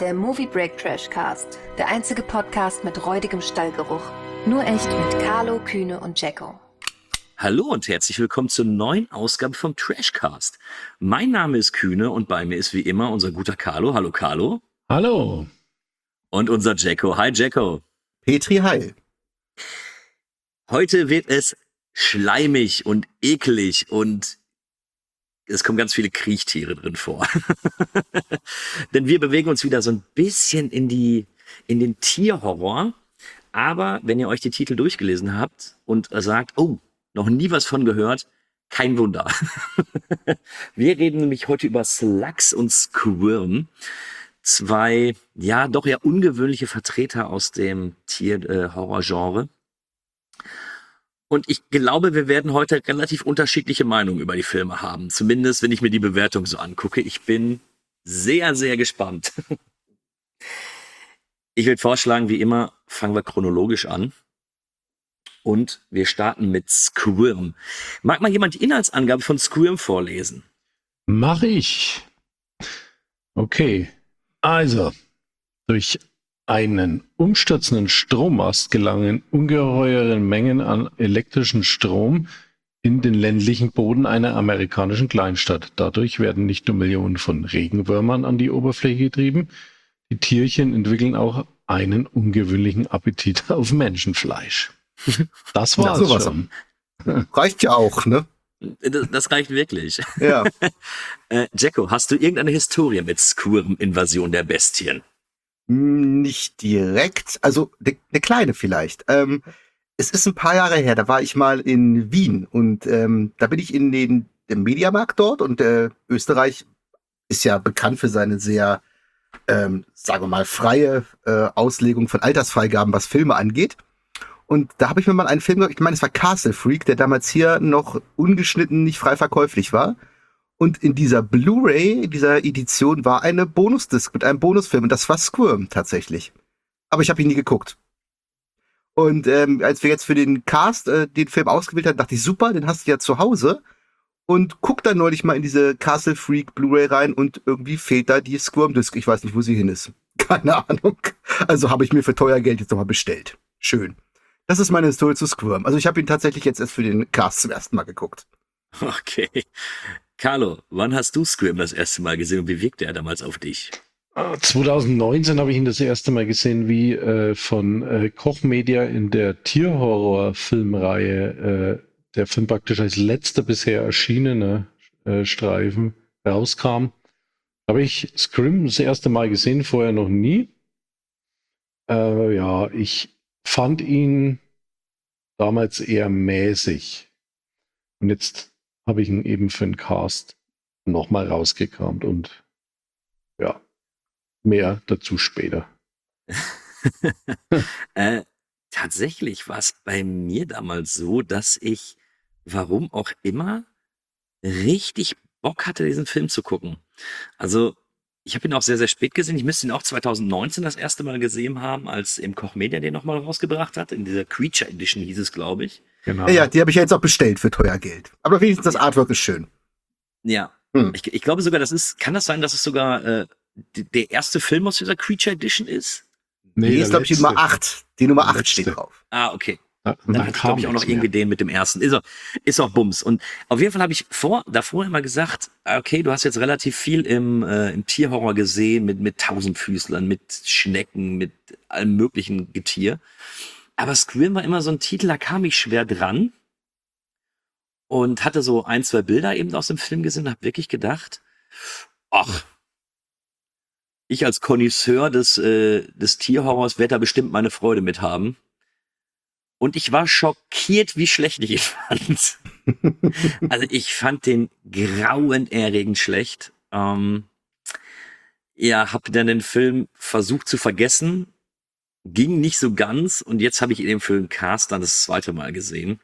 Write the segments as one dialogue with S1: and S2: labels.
S1: der Movie Break Trash Cast. Der einzige Podcast mit räudigem Stallgeruch. Nur echt mit Carlo, Kühne und Jacko.
S2: Hallo und herzlich willkommen zur neuen Ausgabe vom Trashcast. Mein Name ist Kühne und bei mir ist wie immer unser guter Carlo. Hallo Carlo.
S3: Hallo.
S2: Und unser Jacko. Hi Jacko.
S4: Petri, hi.
S2: Heute wird es schleimig und eklig und es kommen ganz viele Kriechtiere drin vor. Denn wir bewegen uns wieder so ein bisschen in den Tierhorror. Aber wenn ihr euch die Titel durchgelesen habt und sagt, oh, noch nie was von gehört, kein Wunder. Wir reden nämlich heute über Slugs und Squirm. Zwei, ja, doch eher ungewöhnliche Vertreter aus dem Tier-Horror-Genre. Und ich glaube, wir werden heute relativ unterschiedliche Meinungen über die Filme haben. Zumindest, wenn ich mir die Bewertung so angucke. Ich bin sehr, sehr gespannt. Ich würde vorschlagen, wie immer, fangen wir chronologisch an. Und wir starten mit Squirm. Mag mal jemand die Inhaltsangabe von Squirm vorlesen?
S3: Mach ich. Okay. Also, durch einen umstürzenden Strommast gelangen ungeheure Mengen an elektrischen Strom in den ländlichen Boden einer amerikanischen Kleinstadt. Dadurch werden nicht nur Millionen von Regenwürmern an die Oberfläche getrieben, die Tierchen entwickeln auch einen ungewöhnlichen Appetit auf Menschenfleisch. Das war's
S4: sowas
S3: schon.
S4: Reicht ja auch, ne?
S2: Das reicht wirklich.
S4: Ja.
S2: Jacko, hast du irgendeine Historie mit Squirm-Invasion der Bestien?
S4: Nicht direkt, also eine kleine vielleicht. Es ist ein paar Jahre her, da war ich mal in Wien und da bin ich in den Mediamarkt dort und Österreich ist ja bekannt für seine sehr, sagen wir mal, freie Auslegung von Altersfreigaben, was Filme angeht. Und da habe ich mir mal einen Film, ich meine, es war Castle Freak, der damals hier noch ungeschnitten, nicht frei verkäuflich war. Und in dieser Blu-ray, in dieser Edition, war eine Bonusdisc mit einem Bonusfilm. Und das war Squirm tatsächlich. Aber ich habe ihn nie geguckt. Und als wir jetzt für den Cast den Film ausgewählt haben, dachte ich, super, den hast du ja zu Hause. Und guck dann neulich mal in diese Castle Freak Blu-ray rein und irgendwie fehlt da die Squirm-Disc. Ich weiß nicht, wo sie hin ist. Keine Ahnung. Also habe ich mir für teuer Geld jetzt nochmal bestellt. Schön. Das ist meine Historie zu Squirm. Also ich habe ihn tatsächlich jetzt erst für den Cast zum ersten Mal geguckt.
S2: Okay. Carlo, wann hast du Squirm das erste Mal gesehen und wie wirkte er damals auf dich?
S3: 2019 habe ich ihn das erste Mal gesehen, wie von Koch Media in der Tierhorror-Filmreihe der Film praktisch als letzter bisher erschienene Streifen rauskam. Habe ich Squirm das erste Mal gesehen, vorher noch nie. Ja, ich fand ihn damals eher mäßig. Und jetzt habe ich ihn eben für den Cast nochmal rausgekramt und ja, mehr dazu später.
S2: Tatsächlich war es bei mir damals so, dass ich, warum auch immer, richtig Bock hatte, diesen Film zu gucken. Also ich habe ihn auch sehr, sehr spät gesehen. Ich müsste ihn auch 2019 das erste Mal gesehen haben, als eben Koch Media den nochmal rausgebracht hat. In dieser Creature Edition hieß es, glaube ich.
S3: Genau.
S4: Ja, die habe ich ja jetzt auch bestellt für teuer Geld. Aber wenigstens das Artwork ist schön.
S2: Ja, ich glaube sogar, kann das sein, dass es sogar der erste Film aus dieser Creature Edition ist?
S4: Nee, ist, glaube ich, die Nummer 8. Die Nummer 8
S3: letzte.
S4: steht drauf.
S2: Ah, okay.
S3: Ja,
S2: Dann hatte ich, glaube ich, auch noch irgendwie den mit dem ersten. Ist auch Bums. Und auf jeden Fall habe ich davor immer gesagt, okay, du hast jetzt relativ viel im Tierhorror gesehen, mit Tausendfüßlern, mit Schnecken, mit allem möglichen Getier. Aber Squirm war immer so ein Titel, da kam ich schwer dran. Und hatte so ein, zwei Bilder eben aus dem Film gesehen und habe wirklich gedacht, ach, ich als Connoisseur des Tierhorrors werde da bestimmt meine Freude mit haben. Und ich war schockiert, wie schlecht ich ihn fand. Also ich fand den grauenerregend schlecht. Ja, habe dann den Film versucht zu vergessen. Ging nicht so ganz. Und jetzt habe ich ihn für den Cast dann das zweite Mal gesehen.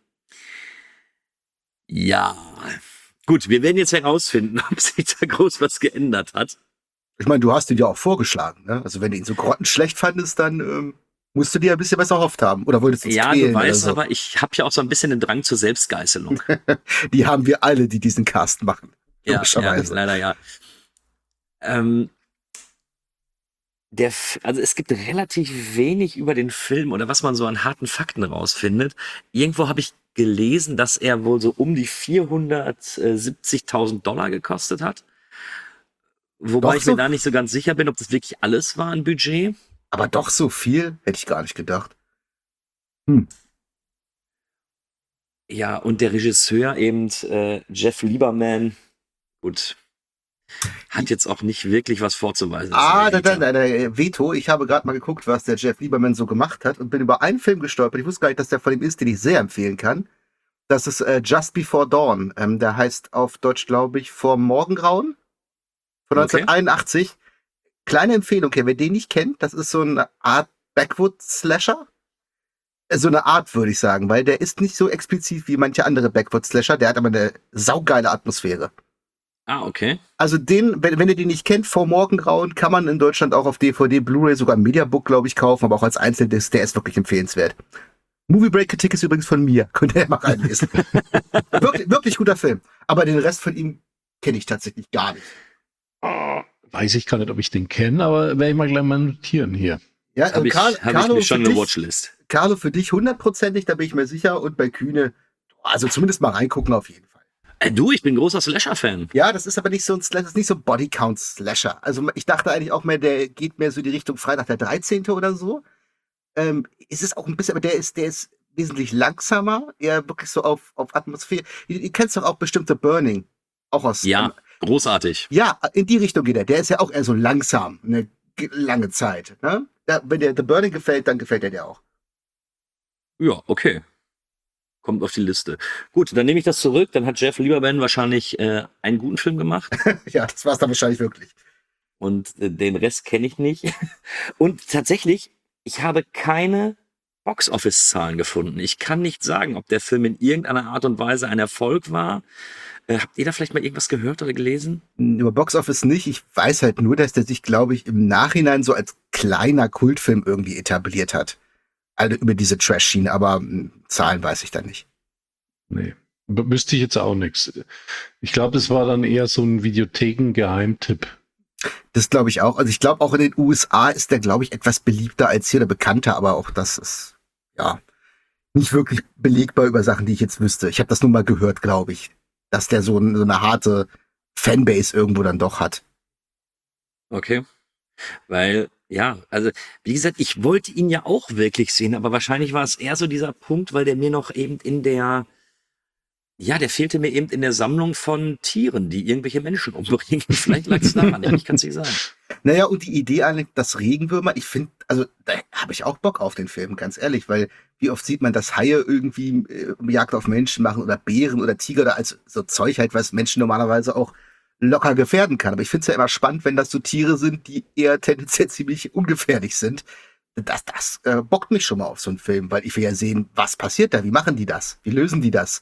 S2: Ja, gut, wir werden jetzt herausfinden, ob sich da groß was geändert hat.
S4: Ich meine, du hast ihn ja auch vorgeschlagen, ne? Also wenn du ihn so grottenschlecht fandest, dann musst du dir ein bisschen was erhofft haben. Oder wolltest du es
S2: Ja,
S4: quälen
S2: du weißt,
S4: oder so?
S2: aber ich habe ja auch so ein bisschen den Drang zur Selbstgeißelung.
S4: Die haben wir alle, die diesen Cast machen.
S2: Ja,
S4: Logischerweise.
S2: leider ja. also es gibt relativ wenig über den Film oder was man so an harten Fakten rausfindet. Irgendwo habe ich gelesen, dass er wohl so um die 470.000 Dollar gekostet hat. Wobei
S4: Doch
S2: ich mir
S4: so,
S2: da nicht so ganz sicher bin, ob das wirklich alles war an Budget.
S4: aber doch so viel, hätte ich gar nicht gedacht. Hm.
S2: Ja, und der Regisseur eben, Jeff Lieberman, gut, hat jetzt auch nicht wirklich was vorzuweisen. Das ist ein Hater.
S4: Veto. Ich habe gerade mal geguckt, was der Jeff Lieberman so gemacht hat und bin über einen Film gestolpert. Ich wusste gar nicht, dass der von ihm ist, den ich sehr empfehlen kann. Das ist Just Before Dawn. Der heißt auf Deutsch, glaube ich, Vor Morgengrauen von
S2: Okay.
S4: 1981. Kleine Empfehlung, okay, wer den nicht kennt, das ist so eine Art Backwood-Slasher. So eine Art, würde ich sagen, weil der ist nicht so explizit wie manche andere Backwood-Slasher, der hat aber eine saugeile Atmosphäre.
S2: Ah, okay.
S4: Also wenn ihr den nicht kennt, Vor Morgengrauen, kann man in Deutschland auch auf DVD, Blu-ray, sogar im Mediabook, glaube ich, kaufen, aber auch als Einzeldisc, der ist wirklich empfehlenswert. Movie Break Kritik ist übrigens von mir, könnt ihr ja mal reinlesen. Wirklich guter Film, aber den Rest von ihm kenne ich tatsächlich gar nicht.
S3: Weiß ich gar nicht, ob ich den kenne, aber werde ich mal gleich mal notieren hier.
S4: Ja,
S2: Habe ich mir schon eine Watchlist.
S4: Carlo, für dich 100%ig, da bin ich mir sicher, und bei Kühne, also zumindest mal reingucken auf jeden Fall.
S2: Du, ich bin großer Slasher-Fan.
S4: Ja, das ist aber nicht so das ist nicht so Bodycount-Slasher. Also ich dachte eigentlich auch mehr, der geht mehr so die Richtung Freitag der 13. oder so. Ist es auch ein bisschen, aber der ist wesentlich langsamer, eher wirklich so auf Atmosphäre. Ihr kennt doch auch bestimmte Burning. Auch aus.
S2: Ja, großartig.
S4: Ja, in die Richtung geht er. Der ist ja auch eher so langsam, eine lange Zeit. Ne? Ja, wenn dir The Burning gefällt, dann gefällt er dir auch.
S2: Ja, okay. Kommt auf die Liste. Gut, dann nehme ich das zurück. Dann hat Jeff Lieberman wahrscheinlich einen guten Film gemacht.
S4: Ja, das war's dann wahrscheinlich wirklich.
S2: Und den Rest kenne ich nicht. Und tatsächlich, ich habe keine Box-Office-Zahlen gefunden. Ich kann nicht sagen, ob der Film in irgendeiner Art und Weise ein Erfolg war. Habt ihr da vielleicht mal irgendwas gehört oder gelesen?
S4: Über Box Office nicht. Ich weiß halt nur, dass der sich, glaube ich, im Nachhinein so als kleiner Kultfilm irgendwie etabliert hat. Also über diese Trash-Schiene, aber Zahlen weiß ich da nicht.
S3: Nee, wüsste ich jetzt auch nichts. Ich glaube, das war dann eher so ein Videotheken-Geheimtipp.
S4: Das glaube ich auch. Also ich glaube, auch in den USA ist der, glaube ich, etwas beliebter als hier oder bekannter, aber auch das ist, ja, nicht wirklich belegbar über Sachen, die ich jetzt wüsste. Ich habe das nur mal gehört, glaube ich, dass der so eine harte Fanbase irgendwo dann doch hat.
S2: Okay. Weil, ja, also, wie gesagt, ich wollte ihn ja auch wirklich sehen, aber wahrscheinlich war es eher so dieser Punkt, weil der mir noch eben der fehlte mir eben in der Sammlung von Tieren, die irgendwelche Menschen umbringen. Vielleicht lag es daran, ja, ich kann es nicht sagen.
S4: Naja, und die Idee eigentlich, dass Regenwürmer, ich finde, also da habe ich auch Bock auf den Film, ganz ehrlich, weil wie oft sieht man, dass Haie irgendwie Jagd auf Menschen machen oder Bären oder Tiger oder als so Zeug halt, was Menschen normalerweise auch locker gefährden kann. Aber ich finde es ja immer spannend, wenn das so Tiere sind, die eher tendenziell ziemlich ungefährlich sind. Das bockt mich schon mal auf so einen Film, weil ich will ja sehen, was passiert da, wie machen die das, wie lösen die das?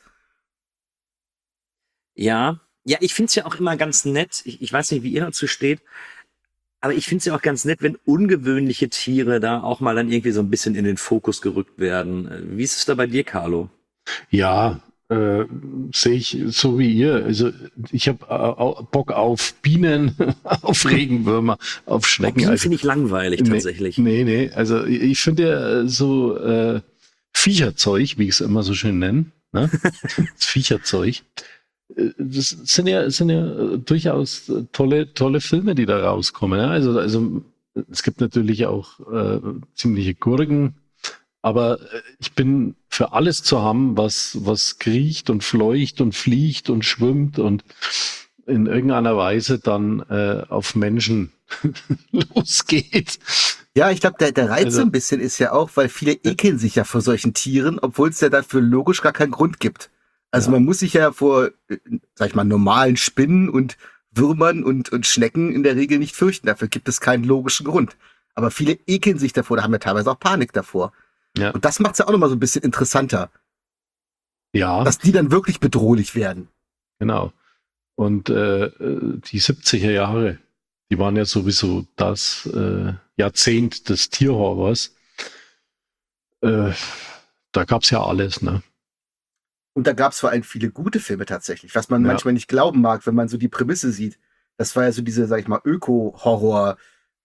S2: Ja, ich finde es ja auch immer ganz nett. Ich weiß nicht, wie ihr dazu steht, aber ich finde es ja auch ganz nett, wenn ungewöhnliche Tiere da auch mal dann irgendwie so ein bisschen in den Fokus gerückt werden. Wie ist es da bei dir, Carlo?
S3: Ja, sehe ich so wie ihr. Also ich habe Bock auf Bienen, auf Regenwürmer, auf Schnecken.
S2: Bienen
S3: Also,
S2: finde ich langweilig tatsächlich.
S3: Nee. Also ich finde ja so Viecherzeug, wie ich es immer so schön nenne, ne? Das Viecherzeug. Das sind ja durchaus tolle Filme, die da rauskommen. Ja? Also es gibt natürlich auch ziemliche Gurken, aber ich bin für alles zu haben, was kriecht und fleucht und fliegt und schwimmt und in irgendeiner Weise dann auf Menschen losgeht.
S4: Ja, ich glaube, der Reiz so ein bisschen ist ja auch, weil viele ekeln sich ja vor solchen Tieren, obwohl es ja dafür logisch gar keinen Grund gibt. Also man muss sich ja vor, sag ich mal, normalen Spinnen und Würmern und Schnecken in der Regel nicht fürchten. Dafür gibt es keinen logischen Grund. Aber viele ekeln sich davor, da haben ja teilweise auch Panik davor.
S3: Ja.
S4: Und das macht es ja auch nochmal so ein bisschen interessanter.
S3: Ja.
S4: Dass die dann wirklich bedrohlich werden.
S3: Genau. Und die 70er Jahre, die waren ja sowieso das Jahrzehnt des Tierhorrors. Da gab's ja alles, ne?
S4: Und da gab es vor allem viele gute Filme tatsächlich, was man manchmal nicht glauben mag, wenn man so die Prämisse sieht. Das war ja so diese, sag ich mal, Öko-Horror,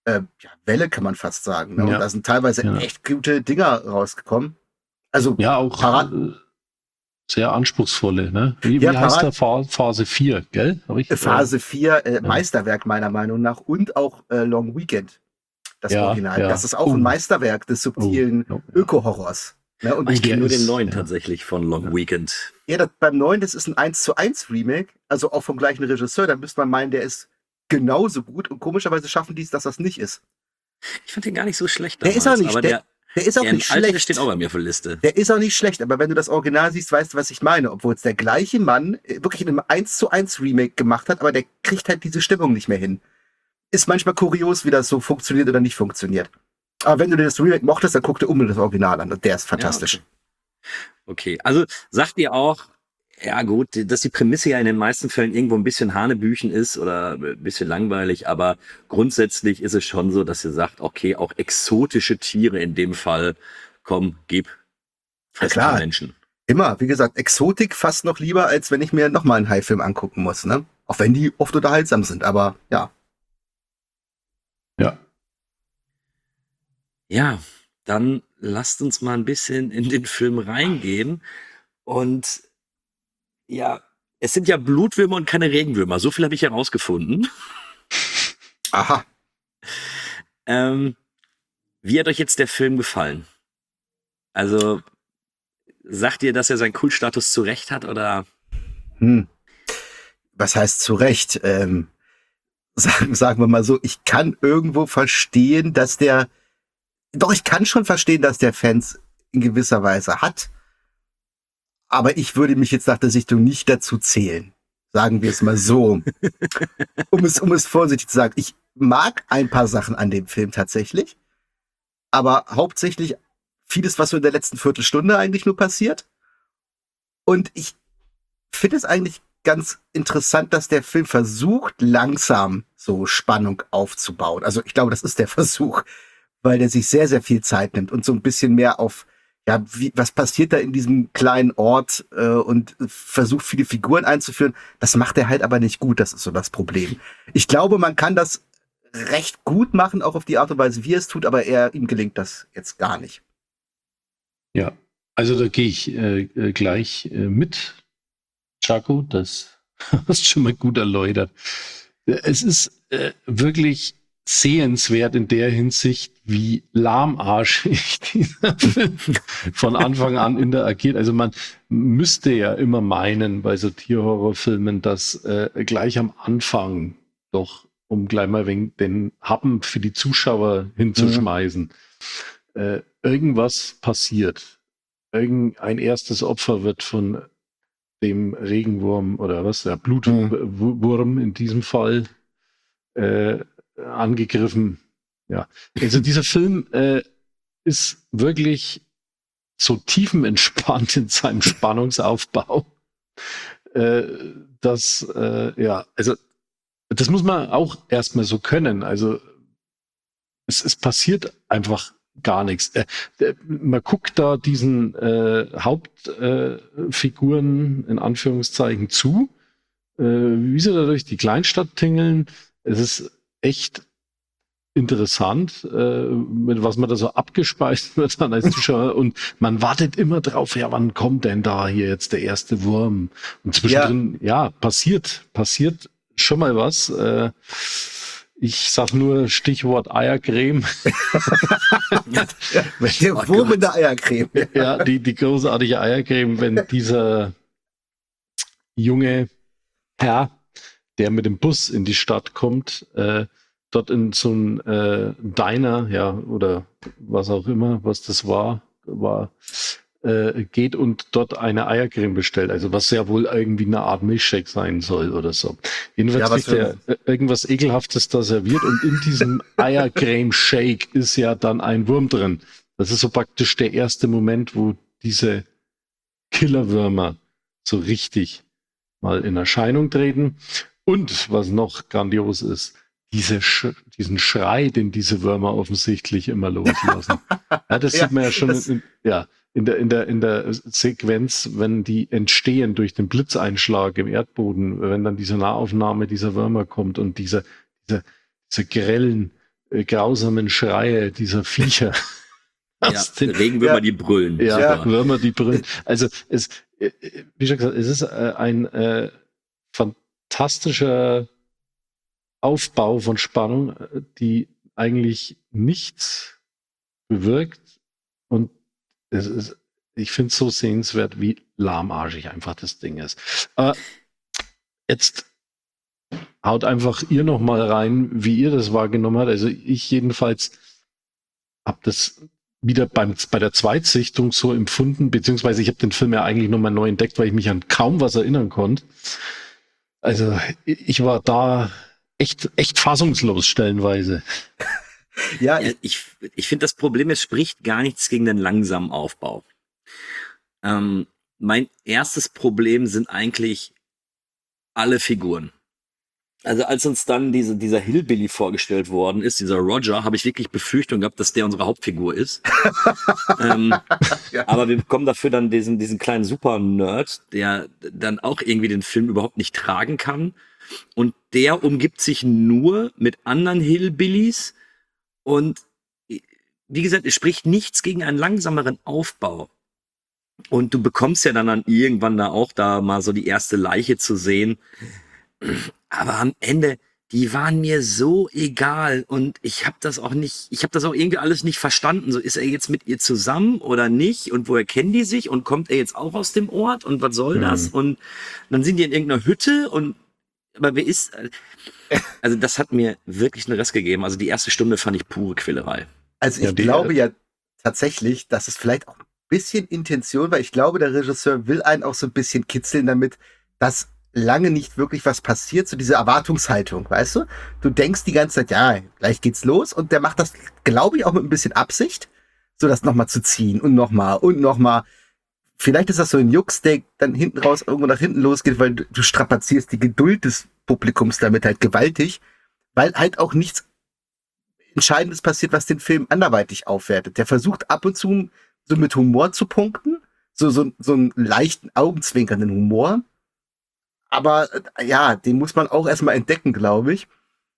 S4: Welle, kann man fast sagen. Ne?
S3: Ja.
S4: Und da sind teilweise
S3: Ja.
S4: echt gute Dinger rausgekommen. Also
S3: Ja, auch sehr anspruchsvolle, ne? Wie
S4: Ja,
S3: heißt der? Phase 4, gell? Hab ich,
S4: Phase 4,
S3: ja.
S4: Meisterwerk meiner Meinung nach. Und auch Long Weekend, das
S3: Ja,
S4: Original.
S3: ja.
S4: Das ist auch ein Meisterwerk des subtilen
S3: Ja.
S4: Öko-Horrors. Ne? Und
S2: Ich kenne
S3: der
S2: nur den
S3: ist-
S2: neuen
S3: ja.
S2: tatsächlich von Long Weekend.
S4: beim neuen, das ist ein 1:1 Remake, also auch vom gleichen Regisseur. Da müsste man meinen, der ist genauso gut. Und komischerweise schaffen die es, dass das nicht ist.
S2: Ich fand den gar nicht so schlecht
S4: Der
S2: damals.
S4: ist auch nicht,
S2: aber
S4: der ist auch
S2: der
S4: nicht
S2: alte, der
S4: schlecht.
S2: steht auch bei mir auf der Liste.
S4: Der ist auch nicht schlecht, aber wenn du das Original siehst, weißt du, was ich meine. Obwohl es der gleiche Mann wirklich in einem 1:1 Remake gemacht hat, aber der kriegt halt diese Stimmung nicht mehr hin. Ist manchmal kurios, wie das so funktioniert oder nicht funktioniert. Aber wenn du dir das Remake mochtest, dann guck dir unbedingt das Original an. Und der ist fantastisch.
S2: Ja, okay, also sagt ihr auch, ja gut, dass die Prämisse ja in den meisten Fällen irgendwo ein bisschen Hanebüchen ist oder ein bisschen langweilig, aber grundsätzlich ist es schon so, dass ihr sagt, okay, auch exotische Tiere in dem Fall, komm, gib, fressen
S4: klar.
S2: die Menschen.
S4: Immer, wie gesagt, Exotik fast noch lieber, als wenn ich mir nochmal einen Haifilm angucken muss. Ne? Auch wenn die oft unterhaltsam sind, aber ja.
S3: Ja.
S2: Ja, dann lasst uns mal ein bisschen in den Film reingehen. Und ja, es sind ja Blutwürmer und keine Regenwürmer. So viel habe ich herausgefunden.
S4: Aha.
S2: Wie hat euch jetzt der Film gefallen? Also, sagt ihr, dass er seinen Kultstatus zu Recht hat, oder?
S4: Was heißt zu Recht? Sagen wir mal so, ich kann irgendwo verstehen, ich kann schon verstehen, dass der Fans in gewisser Weise hat. Aber ich würde mich jetzt nach der Sichtung nicht dazu zählen. Sagen wir es mal so. um es vorsichtig zu sagen. Ich mag ein paar Sachen an dem Film tatsächlich. Aber hauptsächlich vieles, was so in der letzten Viertelstunde eigentlich nur passiert. Und ich finde es eigentlich ganz interessant, dass der Film versucht, langsam so Spannung aufzubauen. Also ich glaube, das ist der Versuch, weil der sich sehr, sehr viel Zeit nimmt und so ein bisschen mehr auf, ja, was passiert da in diesem kleinen Ort und versucht, viele Figuren einzuführen. Das macht er halt aber nicht gut, das ist so das Problem. Ich glaube, man kann das recht gut machen, auch auf die Art und Weise, wie er es tut, aber ihm gelingt das jetzt gar nicht.
S3: Ja, also da gehe ich gleich mit, Chaco, das hast du schon mal gut erläutert. Es ist wirklich sehenswert in der Hinsicht, wie lahmarschig dieser Film von Anfang an interagiert. Also man müsste ja immer meinen bei so Tierhorrorfilmen, dass gleich am Anfang doch, um gleich mal wegen den Happen für die Zuschauer hinzuschmeißen, irgendwas passiert. Irgendein erstes Opfer wird von dem Regenwurm oder was, der Blutwurm in diesem Fall angegriffen. Ja, also dieser Film ist wirklich so tiefenentspannt in seinem Spannungsaufbau, dass also das muss man auch erstmal so können. Also es passiert einfach gar nichts. Man guckt da diesen Hauptfiguren in Anführungszeichen zu, wie sie da durch die Kleinstadt tingeln. Es ist echt interessant, mit was man da so abgespeist wird dann als Zuschauer. Und man wartet immer drauf, ja, wann kommt denn da hier jetzt der erste Wurm? Und zwischendrin, passiert schon mal was. Ich sag nur Stichwort Eiercreme.
S4: Der Wurm in der Eiercreme.
S3: Ja, die großartige Eiercreme, wenn dieser junge Herr, der mit dem Bus in die Stadt kommt, dort in so ein Diner, ja, oder was auch immer, was das war, geht und dort eine Eiercreme bestellt. Also was ja wohl irgendwie eine Art Milchshake sein soll oder so. Jedenfalls kriegt er irgendwas Ekelhaftes da serviert und in diesem Eiercreme-Shake ist ja dann ein Wurm drin. Das ist so praktisch der erste Moment, wo diese Killerwürmer so richtig mal in Erscheinung treten. Und was noch grandios ist, diesen Schrei, den diese Würmer offensichtlich immer loslassen. Ja, das sieht man ja schon in der Sequenz, wenn die entstehen durch den Blitzeinschlag im Erdboden, wenn dann diese Nahaufnahme dieser Würmer kommt und diese grellen grausamen Schreie dieser Viecher.
S2: Ja, Regenwürmer, die brüllen.
S3: Ja, Würmer, die brüllen. Also wie schon gesagt, es ist ein fantastischer Aufbau von Spannung, die eigentlich nichts bewirkt. Und ich finde es so sehenswert, wie lahmarschig einfach das Ding ist. Jetzt haut einfach ihr noch mal rein, wie ihr das wahrgenommen habt. Also ich jedenfalls habe das wieder bei der Zweitsichtung so empfunden, beziehungsweise ich habe den Film ja eigentlich nochmal neu entdeckt, weil ich mich an kaum was erinnern konnte. Also ich war da echt fassungslos stellenweise.
S2: Ja, ich finde, das Problem, es spricht gar nichts gegen den langsamen Aufbau. Mein erstes Problem sind eigentlich alle Figuren. Also als uns dann dieser Hillbilly vorgestellt worden ist, dieser Roger, habe ich wirklich Befürchtung gehabt, dass der unsere Hauptfigur ist. Ja. Aber wir bekommen dafür dann diesen kleinen Super-Nerd, der dann auch irgendwie den Film überhaupt nicht tragen kann. Und der umgibt sich nur mit anderen Hillbillys. Und wie gesagt, es spricht nichts gegen einen langsameren Aufbau. Und du bekommst ja dann irgendwann da auch da mal so die erste Leiche zu sehen. Aber am Ende, die waren mir so egal und ich habe das auch irgendwie alles nicht verstanden. So, ist er jetzt mit ihr zusammen oder nicht? Und woher kennen die sich? Und kommt er jetzt auch aus dem Ort? Und was soll das? Und dann sind die in irgendeiner Hütte aber wer ist, also das hat mir wirklich einen Rest gegeben. Also die erste Stunde fand ich pure Quälerei.
S4: Also ich glaube ja tatsächlich, dass es vielleicht auch ein bisschen Intention war. Ich glaube, der Regisseur will einen auch so ein bisschen kitzeln damit, dass lange nicht wirklich was passiert, so diese Erwartungshaltung, weißt du? Du denkst die ganze Zeit, ja, gleich geht's los und der macht das, glaube ich, auch mit ein bisschen Absicht, so das nochmal zu ziehen und nochmal und nochmal. Vielleicht ist das so ein Jux, der dann hinten raus irgendwo nach hinten losgeht, weil du strapazierst die Geduld des Publikums damit halt gewaltig, weil halt auch nichts Entscheidendes passiert, was den Film anderweitig aufwertet. Der versucht ab und zu so mit Humor zu punkten, so einen leichten, augenzwinkernden Humor. Aber ja, den muss man auch erstmal entdecken, glaube ich.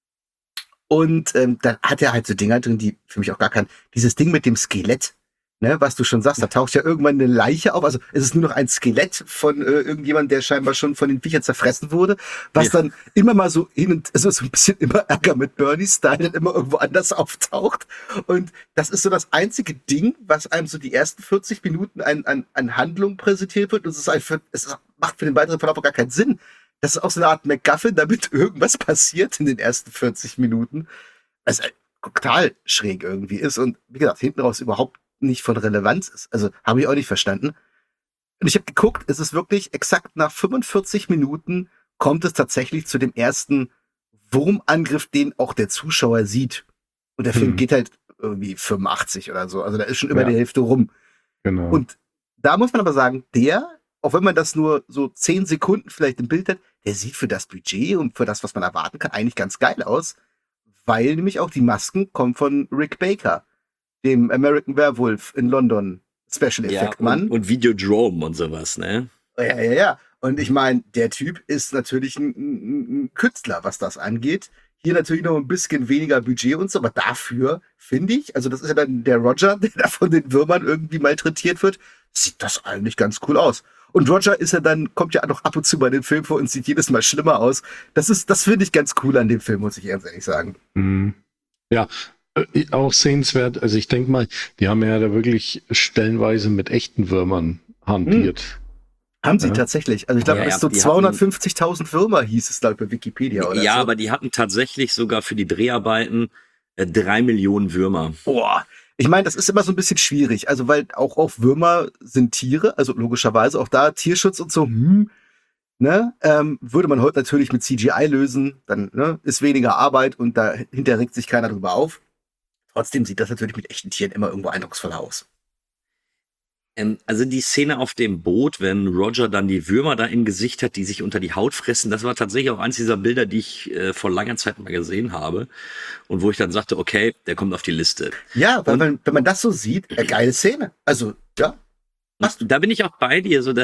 S4: Und dann hat er halt so Dinger drin, die für mich auch gar kein... Dieses Ding mit dem Skelett, ne, was du schon sagst, da taucht ja irgendwann eine Leiche auf. Also es ist nur noch ein Skelett von irgendjemandem, der scheinbar schon von den Viechern zerfressen wurde, was dann immer mal so also so ein bisschen immer Ärger mit Bernie-Style dann immer irgendwo anders auftaucht. Und das ist so das einzige Ding, was einem so die ersten 40 Minuten an Handlung präsentiert wird. Und es macht für den weiteren Verlauf auch gar keinen Sinn. Das ist auch so eine Art MacGuffin, damit irgendwas passiert in den ersten 40 Minuten. Was total schräg irgendwie ist und wie gesagt, hinten raus überhaupt nicht von Relevanz ist. Also habe ich auch nicht verstanden. Und ich habe geguckt, es ist wirklich exakt nach 45 Minuten kommt es tatsächlich zu dem ersten Wurmangriff, den auch der Zuschauer sieht. Und der Film geht halt irgendwie 85 oder so. Also da ist schon über die Hälfte rum.
S3: Genau.
S4: Und da muss man aber sagen, auch wenn man das nur so 10 Sekunden vielleicht im Bild hat, der sieht für das Budget und für das, was man erwarten kann, eigentlich ganz geil aus. Weil nämlich auch die Masken kommen von Rick Baker, dem American Werewolf in London Special Effect Mann.
S2: Und Videodrome und sowas, ne?
S4: Ja. Und ich meine, der Typ ist natürlich ein Künstler, was das angeht. Hier natürlich noch ein bisschen weniger Budget und so, aber dafür finde ich, also das ist ja dann der Roger, der da von den Würmern irgendwie malträtiert wird, sieht das eigentlich ganz cool aus. Und Roger kommt ja noch ab und zu bei den Film vor und sieht jedes Mal schlimmer aus. Das finde ich ganz cool an dem Film, muss ich ganz ehrlich sagen.
S3: Ja, auch sehenswert. Also ich denke mal, die haben ja da wirklich stellenweise mit echten Würmern hantiert.
S4: Haben sie tatsächlich. Also ich glaube, bis zu 250.000 Würmer hieß es, glaube ich, bei Wikipedia. Oder
S2: ja,
S4: so.
S2: Aber die hatten tatsächlich sogar für die Dreharbeiten 3 Millionen Würmer.
S4: Boah. Ich meine, das ist immer so ein bisschen schwierig. Also weil auch Würmer sind Tiere, also logischerweise auch da Tierschutz und so, ne? Würde man heute natürlich mit CGI lösen, dann ist weniger Arbeit und dahinter regt sich keiner drüber auf. Trotzdem sieht das natürlich mit echten Tieren immer irgendwo eindrucksvoller aus.
S2: Also die Szene auf dem Boot, wenn Roger dann die Würmer da im Gesicht hat, die sich unter die Haut fressen, das war tatsächlich auch eins dieser Bilder, die ich vor langer Zeit mal gesehen habe und wo ich dann sagte, okay, der kommt auf die Liste.
S4: Ja, weil wenn man das so sieht, geile Szene. Also, ja.
S2: Da bin ich auch bei dir. So, da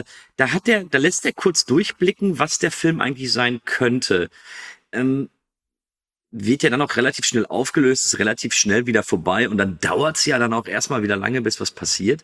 S2: lässt er kurz durchblicken, was der Film eigentlich sein könnte. wird ja dann auch relativ schnell aufgelöst, ist relativ schnell wieder vorbei und dann dauert's ja dann auch erstmal wieder lange, bis was passiert.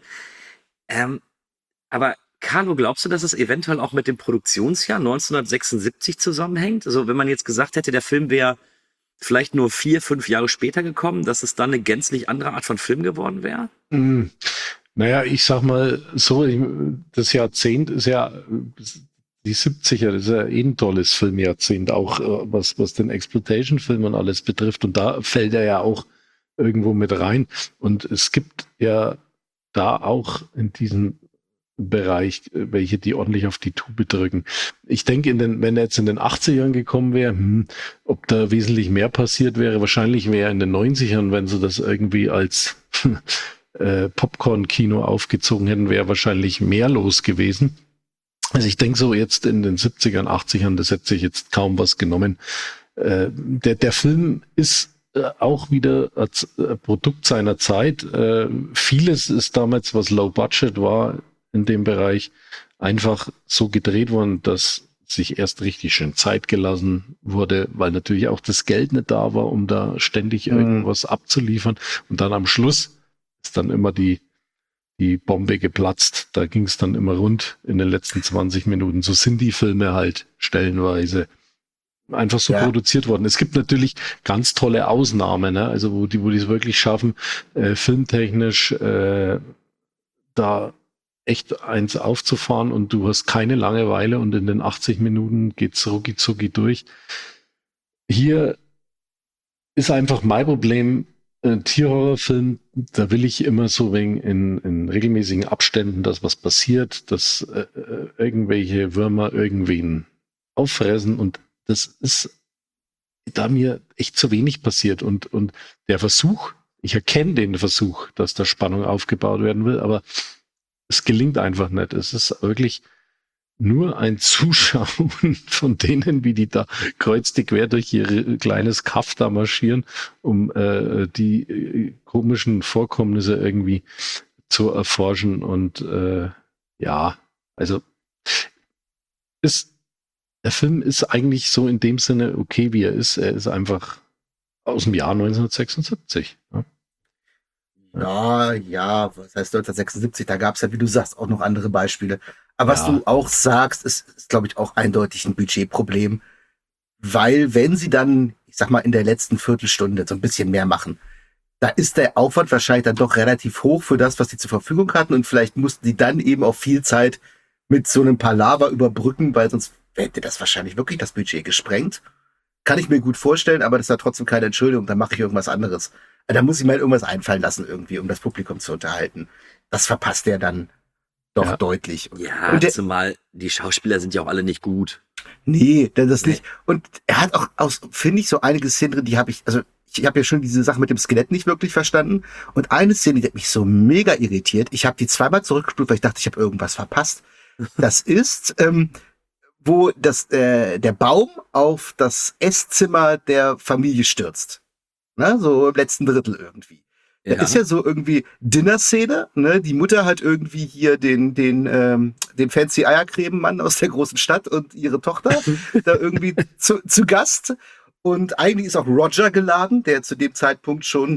S2: Aber Carlo, glaubst du, dass es eventuell auch mit dem Produktionsjahr 1976 zusammenhängt? Also wenn man jetzt gesagt hätte, der Film wäre vielleicht nur 4, 5 Jahre später gekommen, dass es dann eine gänzlich andere Art von Film geworden wäre?
S3: Naja, ich sag mal so, das Jahrzehnt ist ja die 70er, das ist ja ein tolles Filmjahrzehnt, auch was den Exploitation-Film und alles betrifft. Und da fällt er ja auch irgendwo mit rein. Und es gibt ja da auch in diesem Bereich welche, die ordentlich auf die Tube drücken. Ich denke, wenn er jetzt in den 80ern gekommen wäre, ob da wesentlich mehr passiert wäre, wahrscheinlich wäre in den 90ern, wenn sie das irgendwie als Popcorn-Kino aufgezogen hätten, wäre wahrscheinlich mehr los gewesen. Also ich denke so jetzt in den 70ern, 80ern, das hätte sich jetzt kaum was genommen. Der Film ist auch wieder als Produkt seiner Zeit. Vieles ist damals, was Low Budget war, in dem Bereich einfach so gedreht worden, dass sich erst richtig schön Zeit gelassen wurde, weil natürlich auch das Geld nicht da war, um da ständig irgendwas abzuliefern. Und dann am Schluss ist dann immer die Bombe geplatzt. Da ging es dann immer rund in den letzten 20 Minuten. So sind die Filme halt stellenweise einfach so produziert worden. Es gibt natürlich ganz tolle Ausnahmen, ne? Also wo die es wirklich schaffen, filmtechnisch da echt eins aufzufahren und du hast keine Langeweile und in den 80 Minuten geht's rucki zucki durch. Hier ist einfach mein Problem, Tierhorrorfilm, da will ich immer so wegen in regelmäßigen Abständen, dass was passiert, dass irgendwelche Würmer irgendwen auffressen und das ist da mir echt zu wenig passiert und der Versuch, ich erkenne den Versuch, dass da Spannung aufgebaut werden will, aber es gelingt einfach nicht. Es ist wirklich nur ein Zuschauen von denen, wie die da kreuz die quer durch ihr kleines Kaff da marschieren, um die komischen Vorkommnisse irgendwie zu erforschen. Und also der Film ist eigentlich so in dem Sinne okay, wie er ist. Er ist einfach aus dem Jahr 1976. Ja.
S4: Ja, was heißt 1976? Da gab es ja, wie du sagst, auch noch andere Beispiele. Aber was du auch sagst, ist glaube ich, auch eindeutig ein Budgetproblem. Weil wenn sie dann, ich sag mal, in der letzten Viertelstunde so ein bisschen mehr machen, da ist der Aufwand wahrscheinlich dann doch relativ hoch für das, was die zur Verfügung hatten. Und vielleicht mussten die dann eben auch viel Zeit mit so einem Palaver überbrücken, weil sonst hätte das wahrscheinlich wirklich das Budget gesprengt. Kann ich mir gut vorstellen, aber das ist ja trotzdem keine Entschuldigung, dann mache ich irgendwas anderes. Da muss ich mir halt irgendwas einfallen lassen irgendwie, um das Publikum zu unterhalten. Das verpasst er dann doch deutlich.
S2: Ja, zumal die Schauspieler sind ja auch alle nicht gut.
S4: Nee, das nicht. Und er hat auch, finde ich, so einige Szenen drin, ich habe ja schon diese Sache mit dem Skelett nicht wirklich verstanden. Und eine Szene, die hat mich so mega irritiert. Ich habe die zweimal zurückgespult, weil ich dachte, ich habe irgendwas verpasst. Das ist, wo der Baum auf das Esszimmer der Familie stürzt. Ne, so im letzten Drittel irgendwie. Da ist ja so irgendwie Dinner-Szene, ne? Die Mutter hat irgendwie hier den fancy Eiercrememann aus der großen Stadt und ihre Tochter da irgendwie zu Gast. Und eigentlich ist auch Roger geladen, der zu dem Zeitpunkt schon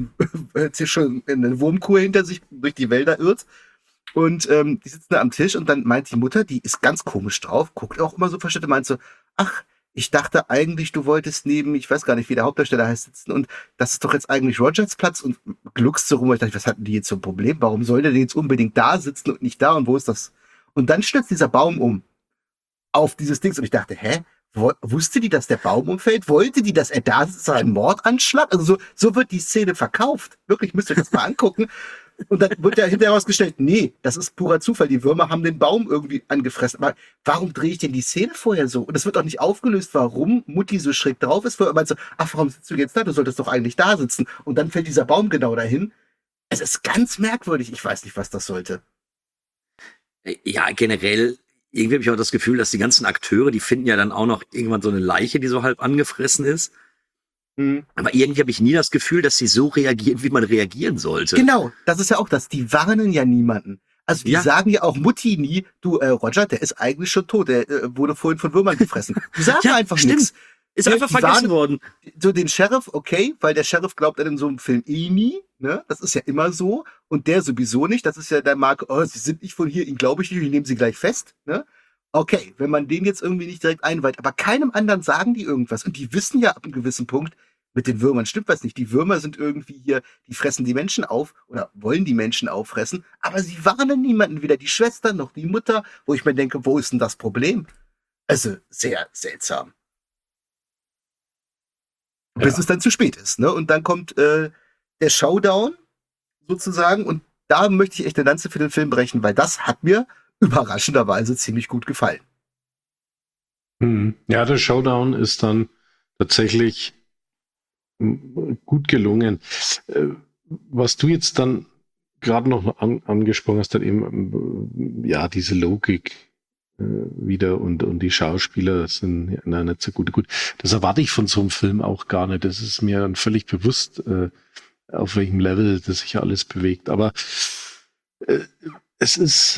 S4: schon eine Wurmkur hinter sich durch die Wälder irrt. Und die sitzen da am Tisch und dann meint die Mutter, die ist ganz komisch drauf, guckt auch immer so verstört, meint so, ach, ich dachte eigentlich, du wolltest neben, ich weiß gar nicht, wie der Hauptdarsteller heißt, sitzen und das ist doch jetzt eigentlich Rogers Platz und gluckst so rum und ich dachte, was hatten die jetzt so ein Problem? Warum soll der denn jetzt unbedingt da sitzen und nicht da und wo ist das? Und dann stürzt dieser Baum um auf dieses Ding und ich dachte, wusste die, dass der Baum umfällt? Wollte die, dass er da sitzt? Ist das ein Mordanschlag? Also so wird die Szene verkauft. Wirklich, müsst ihr euch das mal angucken. Und dann wird ja hinterher herausgestellt, nee, das ist purer Zufall. Die Würmer haben den Baum irgendwie angefressen. Aber warum drehe ich denn die Szene vorher so? Und es wird auch nicht aufgelöst, warum Mutti so schräg drauf ist. Vorher meint so, ach, warum sitzt du jetzt da? Du solltest doch eigentlich da sitzen. Und dann fällt dieser Baum genau dahin. Es ist ganz merkwürdig. Ich weiß nicht, was das sollte.
S2: Ja, generell, irgendwie habe ich auch das Gefühl, dass die ganzen Akteure, die finden ja dann auch noch irgendwann so eine Leiche, die so halb angefressen ist. Aber irgendwie habe ich nie das Gefühl, dass sie so reagieren, wie man reagieren sollte.
S4: Genau, das ist ja auch das. Die warnen ja niemanden. Also die sagen ja auch Mutti nie, du Roger, der ist eigentlich schon tot, der wurde vorhin von Würmern gefressen. Die sagen einfach nichts.
S2: Ist einfach
S4: die
S2: vergessen
S4: waren-
S2: worden.
S4: So den Sheriff, okay, weil der Sheriff glaubt an in so einem Film eh nie, ne? Das ist ja immer so. Und der sowieso nicht. Das ist ja der Marke, oh, sie sind nicht von hier, ihn glaube ich nicht, ich nehme sie gleich fest, ne? Okay, wenn man den jetzt irgendwie nicht direkt einweiht, aber keinem anderen sagen die irgendwas. Und die wissen ja ab einem gewissen Punkt, mit den Würmern stimmt was nicht. Die Würmer sind irgendwie hier, die fressen die Menschen auf oder wollen die Menschen auffressen, aber sie warnen niemanden, weder die Schwester noch die Mutter, wo ich mir denke, wo ist denn das Problem? Also sehr seltsam. Bis es dann zu spät ist, ne? Und dann kommt der Showdown sozusagen und da möchte ich echt eine Lanze für den Film brechen, weil das hat mir überraschenderweise ziemlich gut gefallen.
S3: Ja, der Showdown ist dann tatsächlich gut gelungen. Was du jetzt dann gerade noch angesprochen hast, dann eben, ja, diese Logik wieder und die Schauspieler sind ja nicht so gut. Gut, das erwarte ich von so einem Film auch gar nicht. Das ist mir dann völlig bewusst, auf welchem Level das sich alles bewegt. Aber es ist,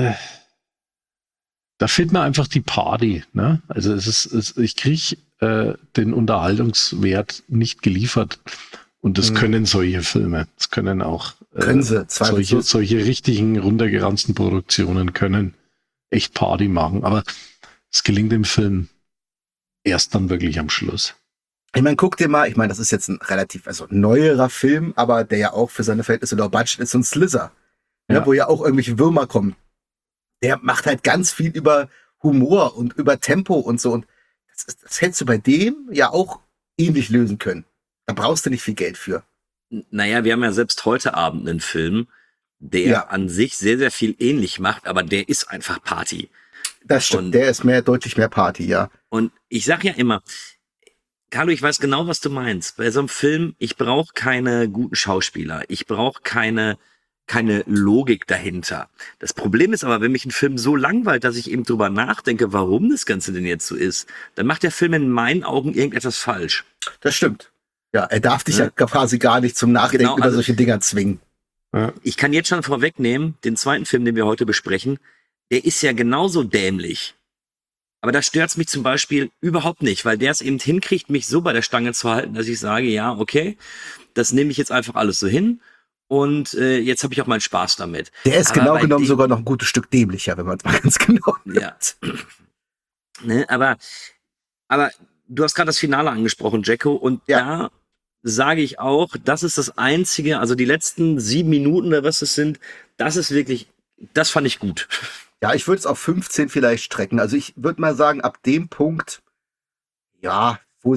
S3: da fehlt mir einfach die Party. Ne? Also ich kriege den Unterhaltungswert nicht geliefert. Und das können solche Filme. Das können auch
S4: Können sie,
S3: solche richtigen, runtergeranzten Produktionen können echt Party machen. Aber es gelingt dem Film erst dann wirklich am Schluss.
S4: Ich meine, guck dir mal, ich meine, das ist jetzt ein relativ, also neuerer Film, aber der ja auch für seine Verhältnisse low budget ist, so ein Slither,
S3: Ja.
S4: ne, wo ja auch irgendwelche Würmer kommen. Der macht halt ganz viel über Humor und über Tempo und so. Und das hättest du bei dem ja auch ähnlich lösen können. Da brauchst du nicht viel Geld für.
S2: Naja, wir haben ja selbst heute Abend einen Film, der
S4: Ja.
S2: an sich sehr, sehr viel ähnlich macht, aber der ist einfach Party.
S4: Das stimmt,
S2: Und-
S4: der ist deutlich mehr Party, ja.
S2: Und ich sag ja immer, Carlo, ich weiß genau, was du meinst. Bei so einem Film, ich brauche keine guten Schauspieler. Ich brauche keine Logik dahinter. Das Problem ist aber, wenn mich ein Film so langweilt, dass ich eben drüber nachdenke, warum das Ganze denn jetzt so ist, dann macht der Film in meinen Augen irgendetwas falsch.
S4: Das stimmt. Ja, er darf dich ja
S2: Ja.
S4: quasi gar nicht zum Nachdenken
S2: Genau,
S4: über
S2: also-
S4: solche Dinger zwingen.
S2: Ich kann jetzt schon vorwegnehmen, den zweiten Film, den wir heute besprechen, der ist ja genauso dämlich. Aber da stört's mich zum Beispiel überhaupt nicht, weil der es eben hinkriegt, mich so bei der Stange zu halten, dass ich sage, ja, okay, das nehme ich jetzt einfach alles so hin und jetzt habe ich auch meinen Spaß damit.
S4: Der ist
S2: Aber
S4: genau
S2: bei
S4: genommen
S2: dem-
S4: sogar noch ein gutes Stück dämlicher, wenn man es mal ganz genau
S2: Ja.
S4: nimmt.
S2: Ne, aber du hast gerade das Finale angesprochen, Jacko, und
S4: Ja.
S2: da sage ich auch, das ist das Einzige, also die letzten 7 Minuten oder was es sind, das ist wirklich, das fand ich gut.
S4: Ja, ich würde es auf 15 vielleicht strecken. Also ich würde mal sagen, ab dem Punkt, ja, wo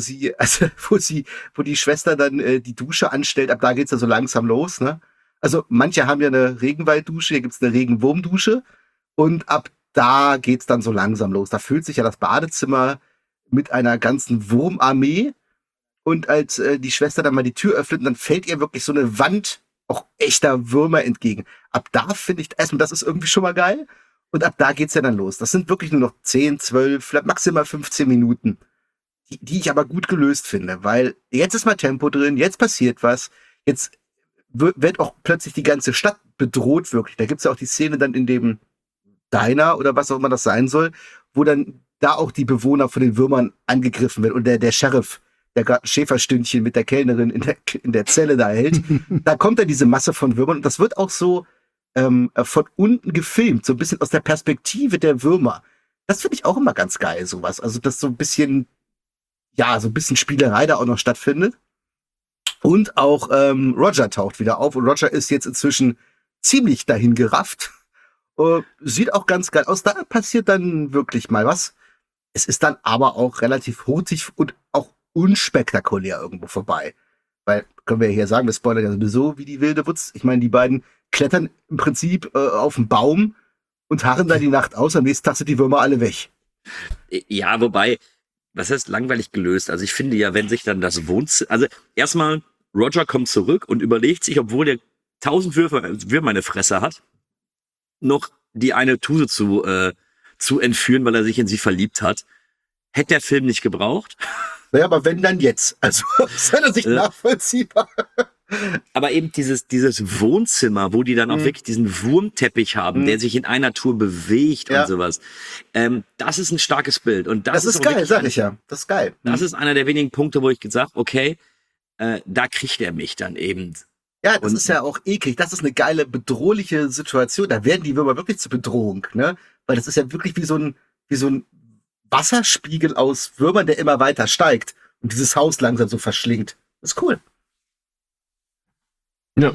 S4: die Schwester dann die Dusche anstellt, ab da geht's ja so langsam los, ne? Also manche haben ja eine Regenwalddusche, hier gibt's eine Regenwurmdusche und ab da geht's dann so langsam los. Da füllt sich ja das Badezimmer mit einer ganzen Wurmarmee und als die Schwester dann mal die Tür öffnet, dann fällt ihr wirklich so eine Wand auch echter Würmer entgegen. Ab da finde ich erstmal, das ist irgendwie schon mal geil. Und ab da geht's ja dann los. Das sind wirklich nur noch 10, 12, vielleicht maximal 15 Minuten, die ich aber gut gelöst finde, weil jetzt ist mal Tempo drin, jetzt passiert was, jetzt wird auch plötzlich die ganze Stadt bedroht wirklich. Da gibt's ja auch die Szene dann in dem Diner oder was auch immer das sein soll, wo dann da auch die Bewohner von den Würmern angegriffen werden und der Sheriff, der gerade ein Schäferstündchen mit der Kellnerin in der Zelle da hält, da kommt dann diese Masse von Würmern und das wird auch so von unten gefilmt, so ein bisschen aus der Perspektive der Würmer. Das finde ich auch immer ganz geil, sowas. Also, dass so ein bisschen, ja, so ein bisschen Spielerei da auch noch stattfindet. Und auch Roger taucht wieder auf und Roger ist jetzt inzwischen ziemlich dahin gerafft. Sieht auch ganz geil aus. Da passiert dann wirklich mal was. Es ist dann aber auch relativ hurtig und auch unspektakulär irgendwo vorbei. Weil, können wir ja hier sagen, wir spoilern ja sowieso wie die wilde Wutz. Ich meine, die beiden klettern im Prinzip auf den Baum und harren da die Nacht aus. Am nächsten Tag sind die Würmer alle weg.
S2: Ja, wobei, was heißt langweilig gelöst? Also ich finde ja, wenn sich dann das Wohnzimmer, also erstmal, Roger kommt zurück und überlegt sich, obwohl der 1000 Würmer in der Fresse hat, noch die eine Tuse zu entführen, weil er sich in sie verliebt hat. Hätte der Film nicht gebraucht.
S4: Naja, aber wenn dann jetzt. Also aus seiner Sicht nachvollziehbar.
S2: Aber eben dieses Wohnzimmer, wo die dann auch wirklich diesen Wurmteppich haben, der sich in einer Tour bewegt und sowas. Das ist ein starkes Bild. Und das
S4: ist
S2: auch
S4: geil,
S2: wirklich
S4: sag ich ja. Das ist geil.
S2: Das ist einer der wenigen Punkte, wo ich gesagt, okay, da kriegt er mich dann eben.
S4: Ja, das ist ja auch eklig. Das ist eine geile, bedrohliche Situation. Da werden die Würmer wirklich zur Bedrohung, ne? Weil das ist ja wirklich wie so ein Wasserspiegel aus Würmern, der immer weiter steigt und dieses Haus langsam so verschlingt. Das ist cool.
S3: Ja.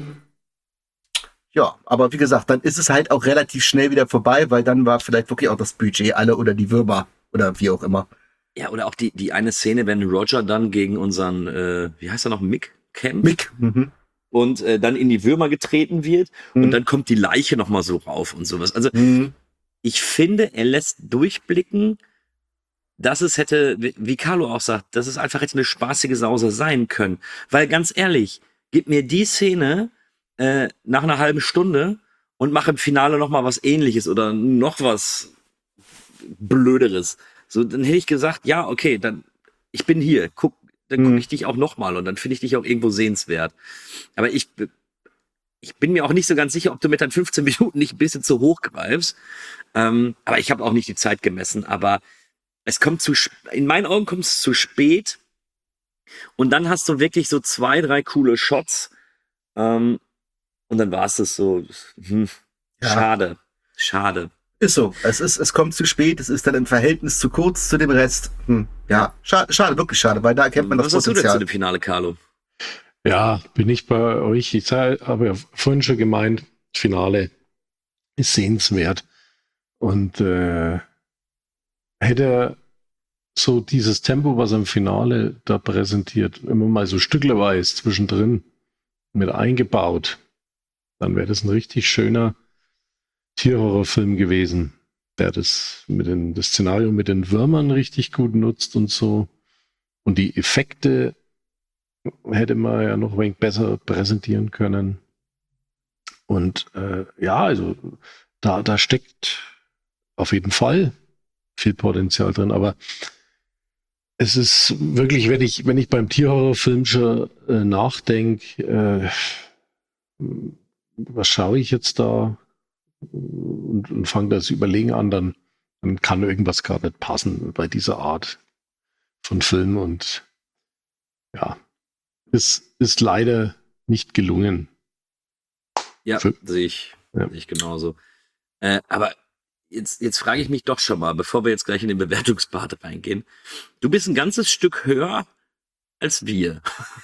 S4: Ja, aber wie gesagt, dann ist es halt auch relativ schnell wieder vorbei, weil dann war vielleicht wirklich auch das Budget alle oder die Würmer oder wie auch immer.
S2: Ja, oder auch die eine Szene, wenn Roger dann gegen unseren, wie heißt er noch, Mick kämpft.
S4: Mick.
S2: Und dann in die Würmer getreten wird und dann kommt die Leiche nochmal so rauf und sowas. Also ich finde, er lässt durchblicken, dass es hätte, wie Carlo auch sagt, dass es einfach hätte eine spaßige Sause sein können. Weil ganz ehrlich, gib mir die Szene nach einer halben Stunde und mach im Finale nochmal was Ähnliches oder noch was Blöderes. So, dann hätte ich gesagt, ja, okay, dann ich bin hier, dann gucke ich dich auch nochmal und dann finde ich dich auch irgendwo sehenswert. Aber ich bin mir auch nicht so ganz sicher, ob du mit deinen 15 Minuten nicht ein bisschen zu hoch greifst. Aber ich habe auch nicht die Zeit gemessen. Aber es kommt in meinen Augen kommt es zu spät. Und dann hast du wirklich so 2, 3 coole Shots. Und dann war es das so. Schade.
S4: Ist so. Es kommt zu spät. Es ist dann im Verhältnis zu kurz zu dem Rest. Ja, schade, wirklich schade, weil da erkennt man das
S2: Potenzial. Was hast du denn zu
S4: Potenzial.
S2: dem Finale, Carlo?
S3: Ja, bin ich bei euch. Ich habe ja vorhin schon gemeint, das Finale ist sehenswert. Und hätte er so dieses Tempo, was er im Finale da präsentiert, immer mal so stücklerweise zwischendrin mit eingebaut, dann wäre das ein richtig schöner Tierhorrorfilm gewesen, der das Szenario mit den Würmern richtig gut nutzt und so. Und die Effekte hätte man ja noch ein wenig besser präsentieren können. Und also da steckt auf jeden Fall viel Potenzial drin, aber es ist wirklich, wenn ich beim Tierhorrorfilm schon nachdenke, was schaue ich jetzt da und fange das Überlegen an, dann kann irgendwas gar nicht passen bei dieser Art von Film und ja, es ist leider nicht gelungen.
S2: Ja, sehe ich genauso. Aber jetzt frage ich mich doch schon mal, bevor wir jetzt gleich in den Bewertungspart reingehen. Du bist ein ganzes Stück höher als wir.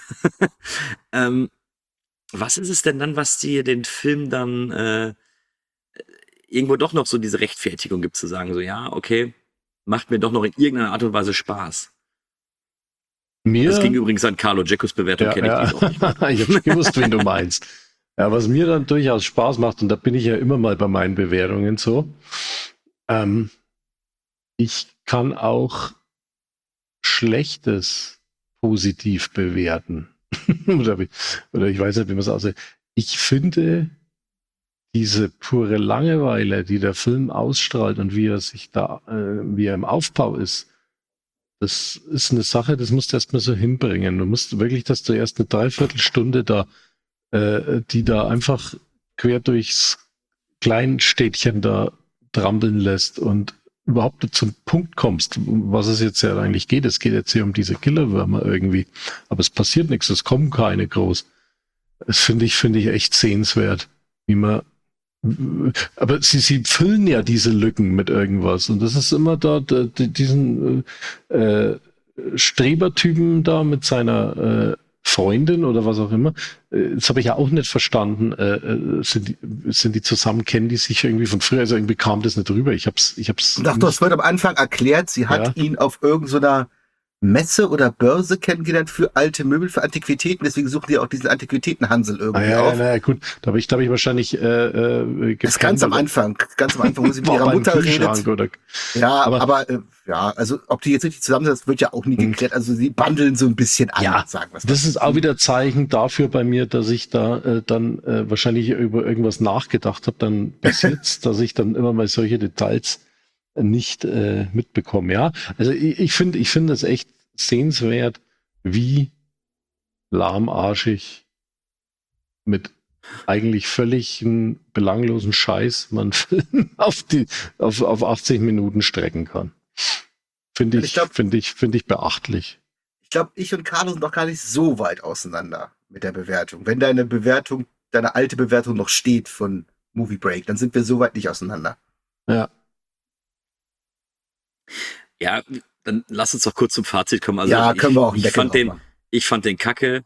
S2: Was ist es denn dann, was dir den Film dann irgendwo doch noch so diese Rechtfertigung gibt, zu sagen, so ja, okay, macht mir doch noch in irgendeiner Art und Weise Spaß? Das ging übrigens an Carlo Jackos Bewertung, kenne ich die auch nicht.
S3: Ich habe gewusst, wen du meinst. Ja, was mir dann durchaus Spaß macht, und da bin ich ja immer mal bei meinen Bewertungen so, ich kann auch Schlechtes positiv bewerten. oder ich weiß nicht, wie man es aussieht. Ich finde, diese pure Langeweile, die der Film ausstrahlt und wie er im Aufbau ist, das ist eine Sache, das musst du erstmal so hinbringen. Du musst wirklich, dass du erst eine Dreiviertelstunde die da einfach quer durchs Kleinstädtchen da trampeln lässt und überhaupt zum Punkt kommst, was es jetzt ja eigentlich geht. Es geht jetzt hier um diese Killerwürmer irgendwie. Aber es passiert nichts, es kommen keine groß. Das finde ich echt sehenswert, aber sie füllen ja diese Lücken mit irgendwas. Und das ist immer da, diesen Strebertypen da mit seiner Freundin oder was auch immer. Das habe ich ja auch nicht verstanden. Sind die zusammen, kennen die sich irgendwie von früher? Also irgendwie kam das nicht rüber. Ich hab's.
S4: Doch, das wird am Anfang erklärt. Sie hat ihn auf irgendeiner Messe oder Börse kennengelernt für alte Möbel, für Antiquitäten. Deswegen suchen die auch diesen Antiquitätenhansel irgendwie auf.
S3: Ja, gut. Da habe ich wahrscheinlich
S4: das ist ganz am Anfang, wo sie mit ihrer Mutter redet.
S3: Oder,
S4: aber also ob die jetzt richtig zusammensetzen, wird ja auch nie geklärt. Also sie bandeln so ein bisschen an, sagen wir es mal.
S3: Das ist auch wieder Zeichen dafür bei mir, dass ich da dann wahrscheinlich über irgendwas nachgedacht habe, dann bis jetzt, dass ich dann immer mal solche Details nicht mitbekomme. Ja, also ich finde es echt sehenswert, wie lahmarschig mit eigentlich völlig belanglosen Scheiß man Film auf 80 Minuten strecken kann. Finde ich beachtlich.
S4: Ich glaube, ich und Carlo sind noch gar nicht so weit auseinander mit der Bewertung. Wenn deine alte Bewertung noch steht von Movie Break, dann sind wir so weit nicht auseinander.
S3: Ja.
S2: Ja, dann lass uns doch kurz zum Fazit kommen. Also
S4: ja, können wir auch
S2: ich fand den kacke.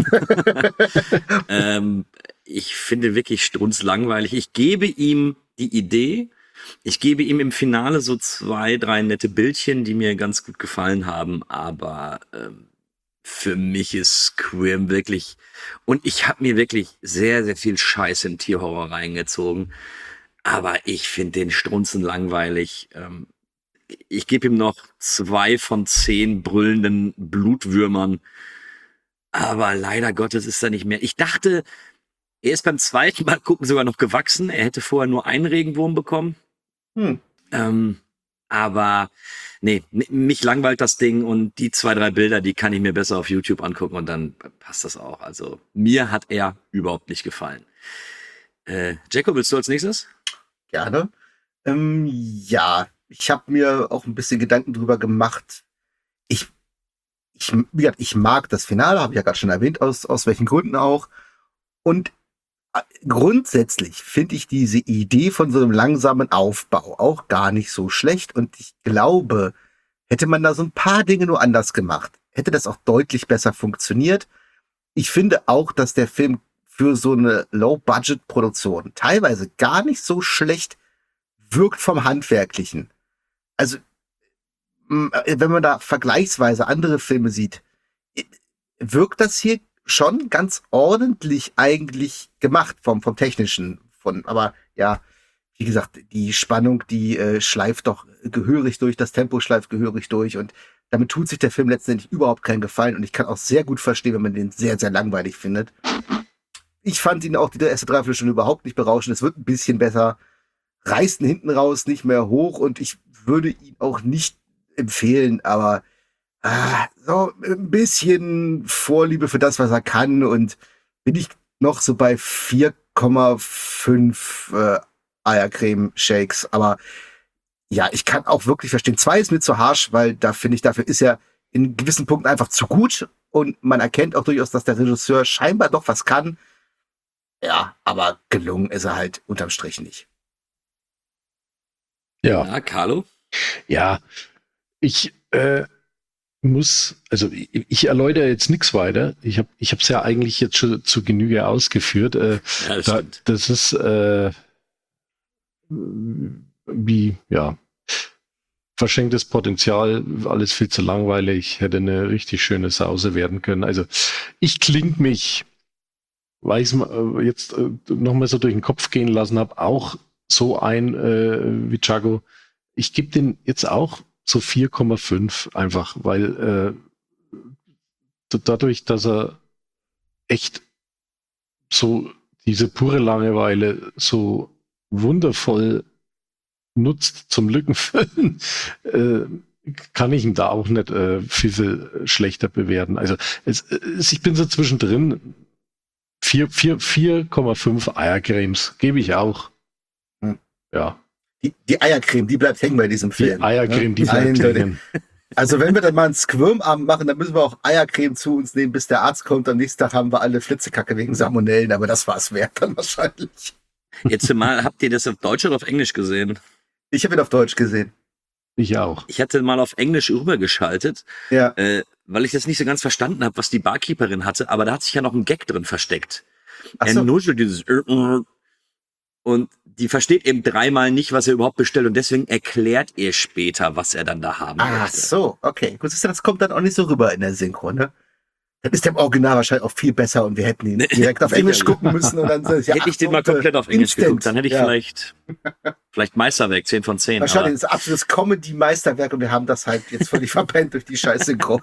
S2: Ich finde wirklich strunzlangweilig. Ich gebe ihm die Idee. Ich gebe ihm im Finale so 2, 3 nette Bildchen, die mir ganz gut gefallen haben. Aber für mich ist Squirm wirklich... Und ich habe mir wirklich sehr, sehr viel Scheiß in Tierhorror reingezogen. Aber ich finde den strunzenlangweilig. Ich gebe ihm noch 2 von 10 brüllenden Blutwürmern. Aber leider Gottes ist er nicht mehr. Ich dachte, er ist beim zweiten Mal gucken sogar noch gewachsen. Er hätte vorher nur einen Regenwurm bekommen. Aber nee, mich langweilt das Ding und die 2, 3 Bilder, die kann ich mir besser auf YouTube angucken und dann passt das auch. Also mir hat er überhaupt nicht gefallen. Jacko, willst du als nächstes?
S4: Gerne. Ja, ich habe mir auch ein bisschen Gedanken drüber gemacht. Ich mag das Finale, habe ich ja gerade schon erwähnt, aus welchen Gründen auch. Und grundsätzlich finde ich diese Idee von so einem langsamen Aufbau auch gar nicht so schlecht. Und ich glaube, hätte man da so ein paar Dinge nur anders gemacht, hätte das auch deutlich besser funktioniert. Ich finde auch, dass der Film für so eine Low-Budget-Produktion teilweise gar nicht so schlecht wirkt vom Handwerklichen. Also, wenn man da vergleichsweise andere Filme sieht, wirkt das hier schon ganz ordentlich eigentlich gemacht vom Technischen. Aber ja, wie gesagt, die Spannung, die schleift doch gehörig durch, das Tempo schleift gehörig durch und damit tut sich der Film letztendlich überhaupt keinen Gefallen und ich kann auch sehr gut verstehen, wenn man den sehr, sehr langweilig findet. Ich fand ihn auch die erste Dreiviertelstunde überhaupt nicht berauschend. Es wird ein bisschen besser, reißt ihn hinten raus nicht mehr hoch und ich würde ihn auch nicht empfehlen, aber so ein bisschen Vorliebe für das, was er kann und bin ich noch so bei 4,5 Eiercreme-Shakes, aber ja, ich kann auch wirklich verstehen. 2 ist mir zu harsch, weil da finde ich, dafür ist er in gewissen Punkten einfach zu gut und man erkennt auch durchaus, dass der Regisseur scheinbar doch was kann. Ja, aber gelungen ist er halt unterm Strich nicht.
S2: Ja, Carlo?
S3: Ja, ich ich erläutere jetzt nichts weiter. Ich habe es ja eigentlich jetzt schon zu Genüge ausgeführt. Das ist verschenktes Potenzial, alles viel zu langweilig, hätte eine richtig schöne Sause werden können. Also ich klingt mich, weil ich es jetzt nochmal so durch den Kopf gehen lassen habe, auch so ein wie Chago. Ich gebe den jetzt auch so 4,5 einfach, weil dadurch, dass er echt so diese pure Langeweile so wundervoll nutzt zum Lückenfüllen, kann ich ihn da auch nicht viel schlechter bewerten. Also ich bin so zwischendrin 4,5 Eiercremes gebe ich auch. Ja.
S4: Die Eiercreme, die bleibt hängen bei diesem Film.
S3: Die Eiercreme, die bleibt hängen.
S4: Also wenn wir dann mal einen Squirm-Abend machen, dann müssen wir auch Eiercreme zu uns nehmen, bis der Arzt kommt. Am nächsten Tag haben wir alle Flitzekacke wegen Salmonellen, aber das war's wert dann wahrscheinlich.
S2: Jetzt mal, habt ihr das auf Deutsch oder auf Englisch gesehen?
S4: Ich habe ihn auf Deutsch gesehen.
S3: Ich auch.
S2: Ich hatte mal auf Englisch rübergeschaltet,
S4: ja.
S2: Weil ich das nicht so ganz verstanden habe, was die Barkeeperin hatte, aber da hat sich ja noch ein Gag drin versteckt.
S4: Ach so.
S2: Nur dieses und die versteht eben 3-mal nicht, was er überhaupt bestellt und deswegen erklärt ihr später, was er dann da haben möchte.
S4: Ach so, okay. Gut, das kommt dann auch nicht so rüber in der Synchro, ne? Dann ist der im Original wahrscheinlich auch viel besser und wir hätten ihn direkt auf Englisch gucken müssen. Und dann
S2: hätte ich den mal komplett auf Englisch geguckt, dann hätte ich vielleicht Meisterwerk, 10 von 10.
S4: Wahrscheinlich ist ein absolutes Comedy-Meisterwerk und wir haben das halt jetzt völlig verpennt durch die scheiß Synchro.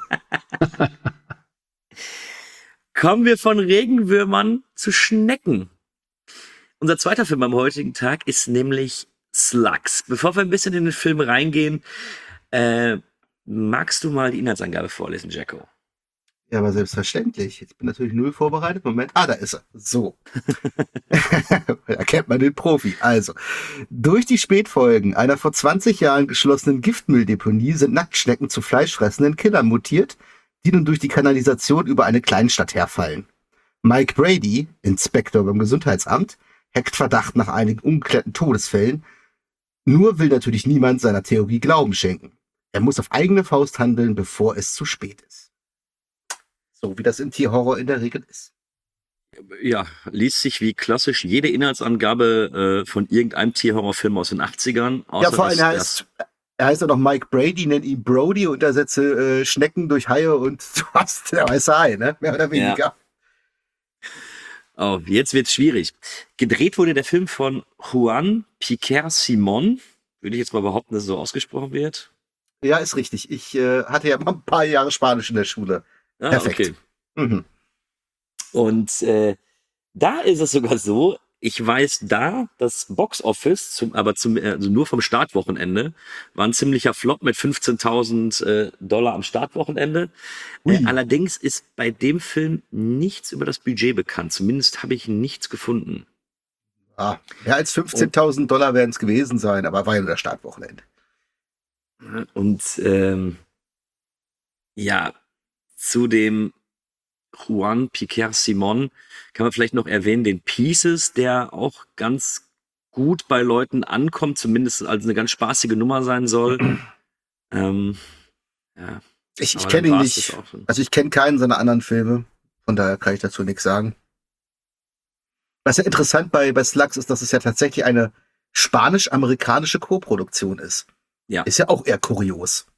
S2: Kommen wir von Regenwürmern zu Schnecken. Unser zweiter Film am heutigen Tag ist nämlich Slugs. Bevor wir ein bisschen in den Film reingehen, magst du mal die Inhaltsangabe vorlesen, Jacko?
S4: Ja, aber selbstverständlich. Jetzt bin natürlich null vorbereitet. Moment. Da ist er. So. Da kennt man den Profi. Also, durch die Spätfolgen einer vor 20 Jahren geschlossenen Giftmülldeponie sind Nacktschnecken zu fleischfressenden Killern mutiert, die nun durch die Kanalisation über eine Kleinstadt herfallen. Mike Brady, Inspektor beim Gesundheitsamt, hegt Verdacht nach einigen ungeklärten Todesfällen. Nur will natürlich niemand seiner Theorie Glauben schenken. Er muss auf eigene Faust handeln, bevor es zu spät ist. So wie das im Tierhorror in der Regel ist.
S2: Ja, liest sich wie klassisch jede Inhaltsangabe von irgendeinem Tierhorrorfilm aus den 80ern.
S4: Ja, vor allem er heißt ja noch Mike Brady, nennt ihn Brody und ersetze Schnecken durch Haie und du hast der weiße Hai, ne? Mehr oder weniger.
S2: Ja. Oh, jetzt wird's schwierig. Gedreht wurde der Film von Juan Piquer Simón. Würde ich jetzt mal behaupten, dass es so ausgesprochen wird.
S4: Ja, ist richtig. Ich hatte ja mal ein paar Jahre Spanisch in der Schule. Perfekt.
S2: Okay.
S4: Mhm.
S2: Und da ist es sogar so, ich weiß da, das Box-Office, also nur vom Startwochenende, war ein ziemlicher Flop mit $15.000 am Startwochenende. Allerdings ist bei dem Film nichts über das Budget bekannt. Zumindest habe ich nichts gefunden.
S4: Mehr als $15.000 werden es gewesen sein, aber war ja nur das Startwochenende.
S2: Und ja, zu dem Juan Piquer Simón kann man vielleicht noch erwähnen, den Pieces, der auch ganz gut bei Leuten ankommt, zumindest als eine ganz spaßige Nummer sein soll. Ja.
S4: Ich kenne ihn nicht. Also ich kenne keinen seiner anderen Filme, von daher kann ich dazu nichts sagen. Was ja interessant bei Slugs ist, dass es ja tatsächlich eine spanisch-amerikanische Koproduktion ist.
S2: Ja.
S4: Ist ja auch eher kurios.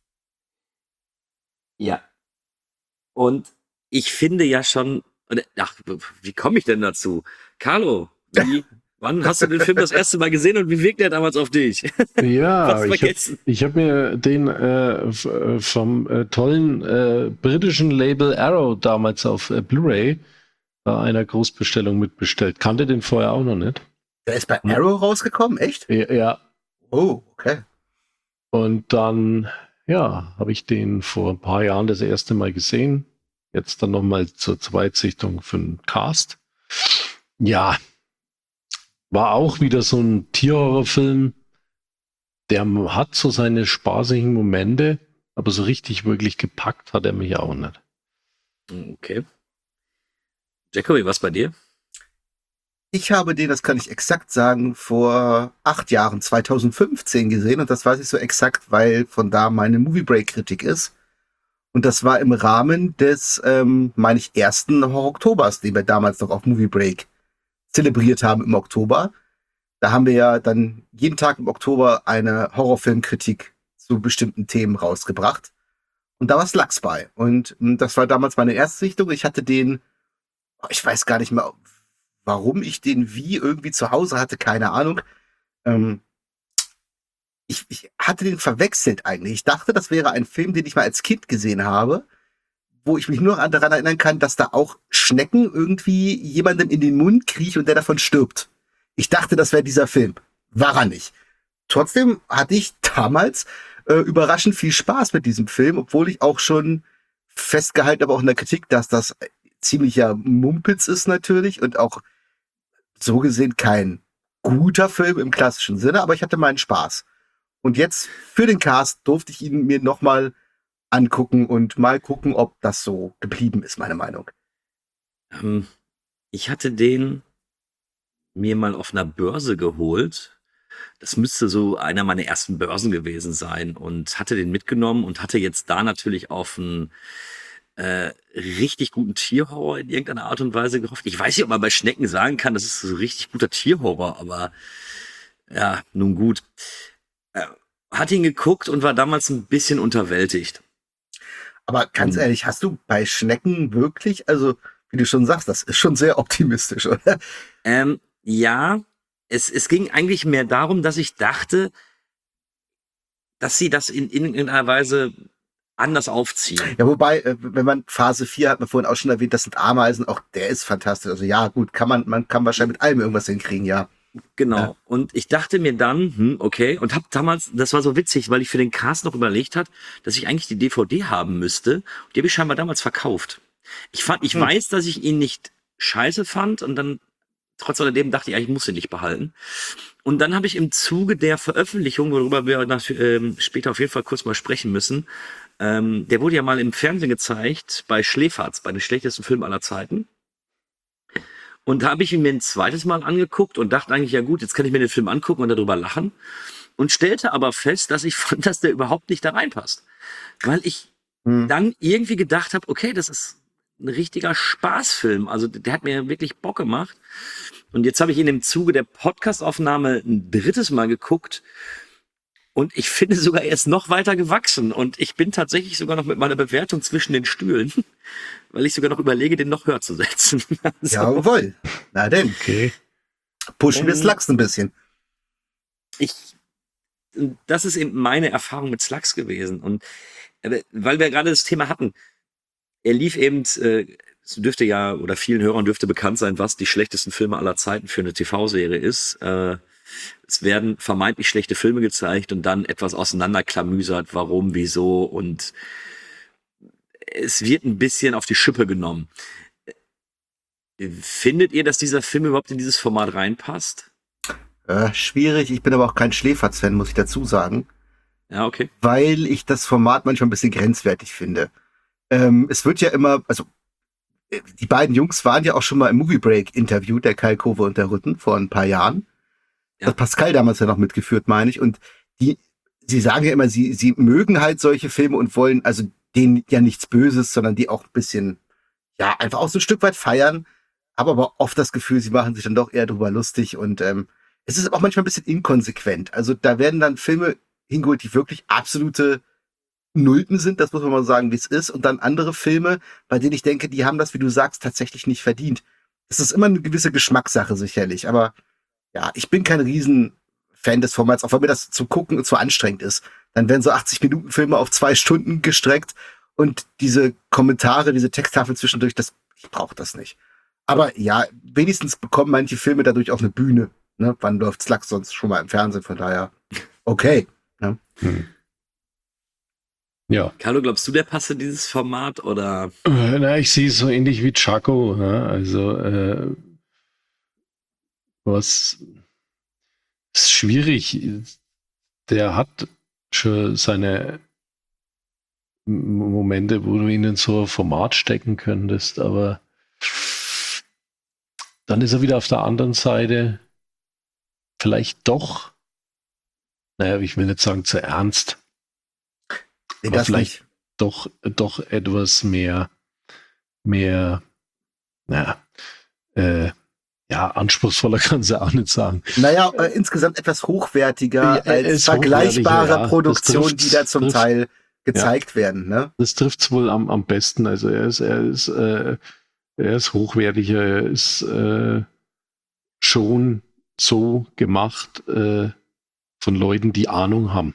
S2: Ja. Und ich finde ja schon, wie komme ich denn dazu? Carlo, wann hast du den Film das erste Mal gesehen und wie wirkt der damals auf dich?
S3: Ja, ich hab mir den vom tollen britischen Label Arrow damals auf Blu-ray bei einer Großbestellung mitbestellt. Kannte den vorher auch noch nicht.
S4: Der ist bei Arrow rausgekommen, echt?
S3: Ja.
S4: Oh, okay.
S3: Und dann, ja, habe ich den vor ein paar Jahren das erste Mal gesehen. Jetzt dann nochmal zur Zweitsichtung für den Cast. Ja, war auch wieder so ein Tierhorrorfilm. Der hat so seine spaßigen Momente, aber so richtig wirklich gepackt hat er mich auch nicht.
S2: Okay. Jacoby, was bei dir?
S4: Ich habe den, das kann ich exakt sagen, vor 8 Jahren, 2015 gesehen. Und das weiß ich so exakt, weil von da meine Movie Break-Kritik ist. Und das war im Rahmen des, meine ich, ersten Horror-Oktobers, den wir damals noch auf Movie Break zelebriert haben im Oktober. Da haben wir ja dann jeden Tag im Oktober eine Horrorfilmkritik zu bestimmten Themen rausgebracht. Und da war Slugs bei. Und das war damals meine Erstsichtung. Ich hatte den, ich weiß gar nicht mehr, warum ich den wie irgendwie zu Hause hatte, keine Ahnung. Ich hatte den verwechselt eigentlich. Ich dachte, das wäre ein Film, den ich mal als Kind gesehen habe, wo ich mich nur daran erinnern kann, dass da auch Schnecken irgendwie jemandem in den Mund kriechen und der davon stirbt. Ich dachte, das wäre dieser Film. War er nicht. Trotzdem hatte ich damals überraschend viel Spaß mit diesem Film, obwohl ich auch schon festgehalten habe, auch in der Kritik, dass das ziemlicher Mumpitz ist natürlich und auch so gesehen kein guter Film im klassischen Sinne, aber ich hatte meinen Spaß. Und jetzt für den Cast durfte ich ihn mir nochmal angucken und mal gucken, ob das so geblieben ist, meine Meinung.
S2: Ich hatte den mir mal auf einer Börse geholt. Das müsste so einer meiner ersten Börsen gewesen sein und hatte den mitgenommen und hatte jetzt da natürlich auf einen richtig guten Tierhorror in irgendeiner Art und Weise gehofft. Ich weiß nicht, ob man bei Schnecken sagen kann, das ist so richtig guter Tierhorror, aber ja, nun gut. Hat ihn geguckt und war damals ein bisschen unterwältigt.
S4: Aber ganz ehrlich, hast du bei Schnecken wirklich, also wie du schon sagst, das ist schon sehr optimistisch, oder?
S2: Ja, es ging eigentlich mehr darum, dass ich dachte, dass sie das in irgendeiner Weise anders aufziehen.
S4: Ja, wobei, wenn man Phase 4 hat man vorhin auch schon erwähnt, das sind Ameisen, auch der ist fantastisch. Also ja, gut, man kann wahrscheinlich mit allem irgendwas hinkriegen, ja.
S2: Genau.
S4: Ja.
S2: Und ich dachte mir dann, okay, und hab damals, das war so witzig, weil ich für den Cast noch überlegt hat, dass ich eigentlich die DVD haben müsste. Die habe ich scheinbar damals verkauft. Ich weiß, dass ich ihn nicht scheiße fand und dann trotz alledem dachte ich, ich muss ihn nicht behalten. Und dann habe ich im Zuge der Veröffentlichung, worüber wir später auf jeden Fall kurz mal sprechen müssen, der wurde ja mal im Fernsehen gezeigt bei Schläferz, bei den schlechtesten Filmen aller Zeiten. Und da habe ich ihn mir ein zweites Mal angeguckt und dachte eigentlich, ja gut, jetzt kann ich mir den Film angucken und darüber lachen. Und stellte aber fest, dass ich fand, dass der überhaupt nicht da reinpasst. Weil ich dann irgendwie gedacht habe, okay, das ist ein richtiger Spaßfilm. Also der hat mir wirklich Bock gemacht. Und jetzt habe ich ihn im Zuge der Podcastaufnahme ein drittes Mal geguckt. Und ich finde sogar, er ist noch weiter gewachsen. Und ich bin tatsächlich sogar noch mit meiner Bewertung zwischen den Stühlen, weil ich sogar noch überlege, den noch höher zu setzen. Also,
S4: Jawohl. Na denn.
S3: Okay.
S4: Pushen wir Slugs ein bisschen.
S2: das ist eben meine Erfahrung mit Slugs gewesen. Und weil wir gerade das Thema hatten, er lief eben, es dürfte ja, oder vielen Hörern dürfte bekannt sein, was die schlechtesten Filme aller Zeiten für eine TV-Serie ist. Es werden vermeintlich schlechte Filme gezeigt und dann etwas auseinanderklamüsert, warum, wieso, und es wird ein bisschen auf die Schippe genommen. Findet ihr, dass dieser Film überhaupt in dieses Format reinpasst?
S4: Schwierig, ich bin aber auch kein Schläferz-Fan, muss ich dazu sagen.
S2: Ja, okay. Weil
S4: ich das Format manchmal ein bisschen grenzwertig finde. Es wird ja immer, also die beiden Jungs waren ja auch schon mal im Movie Break Interview, der Kai Kove und der Rütten, vor ein paar Jahren. Ja. Das hat Pascal damals ja noch mitgeführt, meine ich. Und sie sagen ja immer, sie mögen halt solche Filme und wollen also denen ja nichts Böses, sondern die auch ein bisschen, ja, einfach auch so ein Stück weit feiern. Habe aber oft das Gefühl, sie machen sich dann doch eher drüber lustig und es ist auch manchmal ein bisschen inkonsequent. Also da werden dann Filme hingeholt, die wirklich absolute Nulpen sind, das muss man mal sagen, wie es ist. Und dann andere Filme, bei denen ich denke, die haben das, wie du sagst, tatsächlich nicht verdient. Es ist immer eine gewisse Geschmackssache sicherlich, aber ja, ich bin kein Riesenfan des Formats, auch wenn mir das zum Gucken zu anstrengend ist. Dann werden so 80-Minuten-Filme auf 2 Stunden gestreckt und diese Kommentare, diese Texttafel zwischendurch, ich brauche das nicht. Aber ja, wenigstens bekommen manche Filme dadurch auch eine Bühne. Ne? Wann läuft Slugs sonst schon mal im Fernsehen? Von daher, okay. Ne?
S3: Ja.
S2: Carlo, glaubst du, der passt in dieses Format oder?
S3: Ich sehe es so ähnlich wie Chaco. Ne? Also was ist schwierig. Der hat schon seine Momente, wo du ihn in so ein Format stecken könntest, aber dann ist er wieder auf der anderen Seite vielleicht doch, ich will nicht sagen zu ernst, aber vielleicht doch etwas mehr, anspruchsvoller kann sie auch nicht sagen.
S4: Naja, insgesamt etwas hochwertiger als vergleichbare Produktionen, die da zum Teil gezeigt werden. Ne?
S3: Das trifft es wohl am besten. Also er ist hochwertiger, er ist schon so gemacht von Leuten, die Ahnung haben.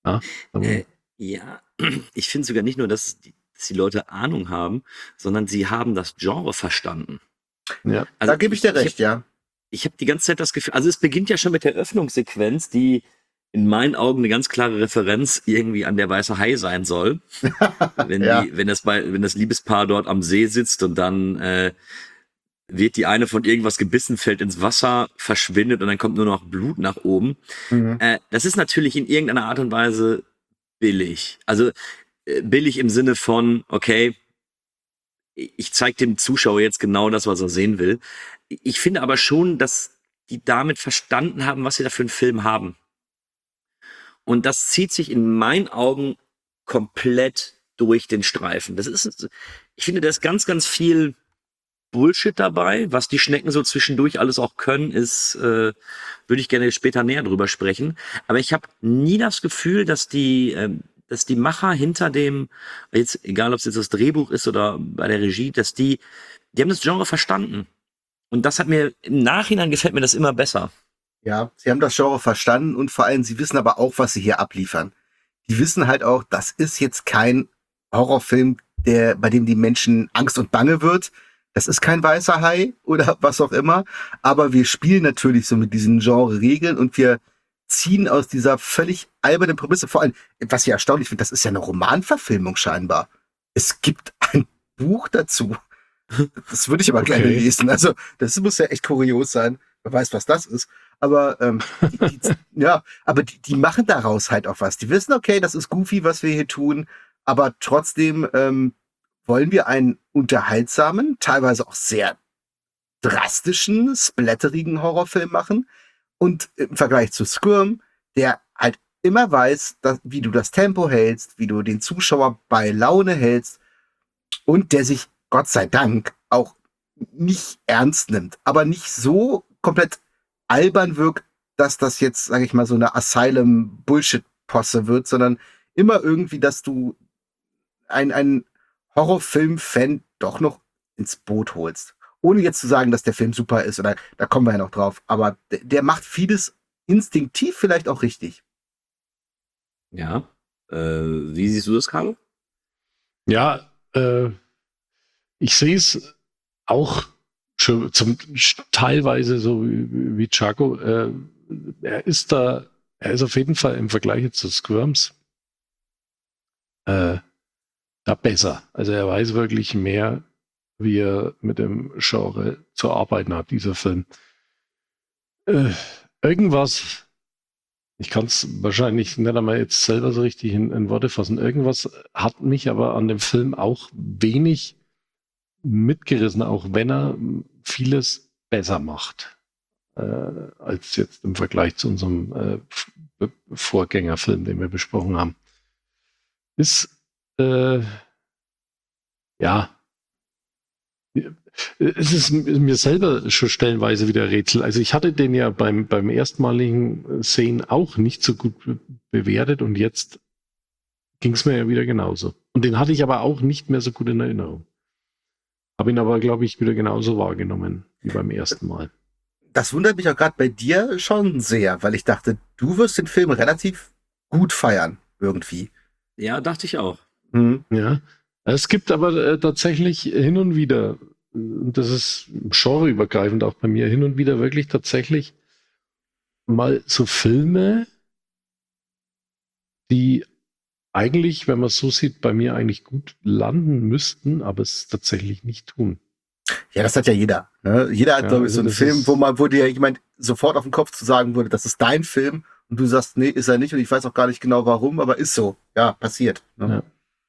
S2: Ja, ich finde sogar nicht nur, dass die Leute Ahnung haben, sondern sie haben das Genre verstanden.
S4: Ja, also da gebe ich dir recht, ja.
S2: Ich habe die ganze Zeit das Gefühl, also es beginnt ja schon mit der Öffnungssequenz, die in meinen Augen eine ganz klare Referenz irgendwie an der weiße Hai sein soll. Wenn das Liebespaar dort am See sitzt und dann wird die eine von irgendwas gebissen, fällt ins Wasser, verschwindet und dann kommt nur noch Blut nach oben. Das ist natürlich in irgendeiner Art und Weise billig. Also billig im Sinne von, okay, ich zeige dem Zuschauer jetzt genau das, was er sehen will. Ich finde aber schon, dass die damit verstanden haben, was sie da für einen Film haben. Und das zieht sich in meinen Augen komplett durch den Streifen. Ich finde, da ist ganz, ganz viel Bullshit dabei. Was die Schnecken so zwischendurch alles auch können, würde ich gerne später näher drüber sprechen. Aber ich habe nie das Gefühl, dass die Macher hinter dem, jetzt egal ob es jetzt das Drehbuch ist oder bei der Regie, die haben das Genre verstanden. Und das im Nachhinein gefällt mir das immer besser.
S4: Ja, sie haben das Genre verstanden und vor allem, sie wissen aber auch, was sie hier abliefern. Die wissen halt auch, das ist jetzt kein Horrorfilm, bei dem die Menschen Angst und Bange wird. Das ist kein weißer Hai oder was auch immer. Aber wir spielen natürlich so mit diesen Genre-Regeln und wir ziehen aus dieser völlig albernen Prämisse, vor allem, was ich erstaunlich finde, das ist ja eine Romanverfilmung scheinbar. Es gibt ein Buch dazu. Das würde ich aber gerne lesen. Also, das muss ja echt kurios sein. Wer weiß, was das ist. Aber die machen daraus halt auch was. Die wissen, okay, das ist goofy, was wir hier tun, aber trotzdem wollen wir einen unterhaltsamen, teilweise auch sehr drastischen, splatterigen Horrorfilm machen. Und im Vergleich zu Squirm, der halt immer weiß, wie du das Tempo hältst, wie du den Zuschauer bei Laune hältst und der sich, Gott sei Dank, auch nicht ernst nimmt, aber nicht so komplett albern wirkt, dass das jetzt, sage ich mal, so eine Asylum-Bullshit-Posse wird, sondern immer irgendwie, dass du einen Horrorfilm-Fan doch noch ins Boot holst. Ohne jetzt zu sagen, dass der Film super ist, oder da kommen wir ja noch drauf, aber der macht vieles instinktiv vielleicht auch richtig.
S2: Ja. Wie siehst du das, Carlo?
S3: Ja, ich sehe es auch schon teilweise so wie Chaco. Er ist auf jeden Fall im Vergleich zu Squirms da besser. Also er weiß wirklich mehr, wie er mit dem Genre zu arbeiten hat, dieser Film. Irgendwas, ich kann es wahrscheinlich nicht einmal jetzt selber so richtig in Worte fassen, irgendwas hat mich aber an dem Film auch wenig mitgerissen, auch wenn er vieles besser macht, als jetzt im Vergleich zu unserem Vorgängerfilm, den wir besprochen haben. Ist, es ist mir selber schon stellenweise wieder Rätsel. Also ich hatte den ja beim erstmaligen Sehen auch nicht so gut bewertet und jetzt ging es mir ja wieder genauso. Und den hatte ich aber auch nicht mehr so gut in Erinnerung. Habe ihn aber, glaube ich, wieder genauso wahrgenommen wie beim ersten Mal.
S4: Das wundert mich auch gerade bei dir schon sehr, weil ich dachte, du wirst den Film relativ gut feiern, irgendwie.
S2: Ja, dachte ich auch.
S3: Ja, es gibt aber tatsächlich hin und wieder, und das ist genreübergreifend auch bei mir, hin und wieder wirklich tatsächlich mal so Filme, die eigentlich, wenn man es so sieht, bei mir eigentlich gut landen müssten, aber es tatsächlich nicht tun.
S4: Ja, das hat ja jeder. Ne? Jeder hat, glaube ich, so einen Film, wo dir jemand sofort auf den Kopf zu sagen würde, das ist dein Film und du sagst, nee, ist er nicht und ich weiß auch gar nicht genau warum, aber ist so. Ja, passiert. Ne?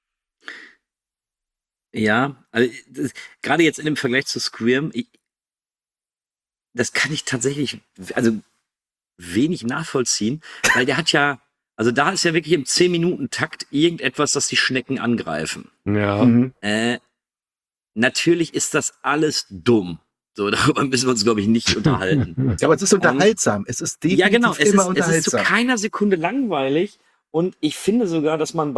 S2: Ja, also gerade jetzt in dem Vergleich zu Squirm, das kann ich tatsächlich wenig nachvollziehen, weil der hat ja, also da ist ja wirklich im 10-Minuten-Takt irgendetwas, das die Schnecken angreifen.
S3: Ja.
S2: Natürlich ist das alles dumm. So, darüber müssen wir uns, glaube ich, nicht unterhalten.
S4: Ja, aber es ist unterhaltsam. Es ist definitiv immer unterhaltsam.
S2: Es ist zu keiner Sekunde langweilig und ich finde sogar, dass man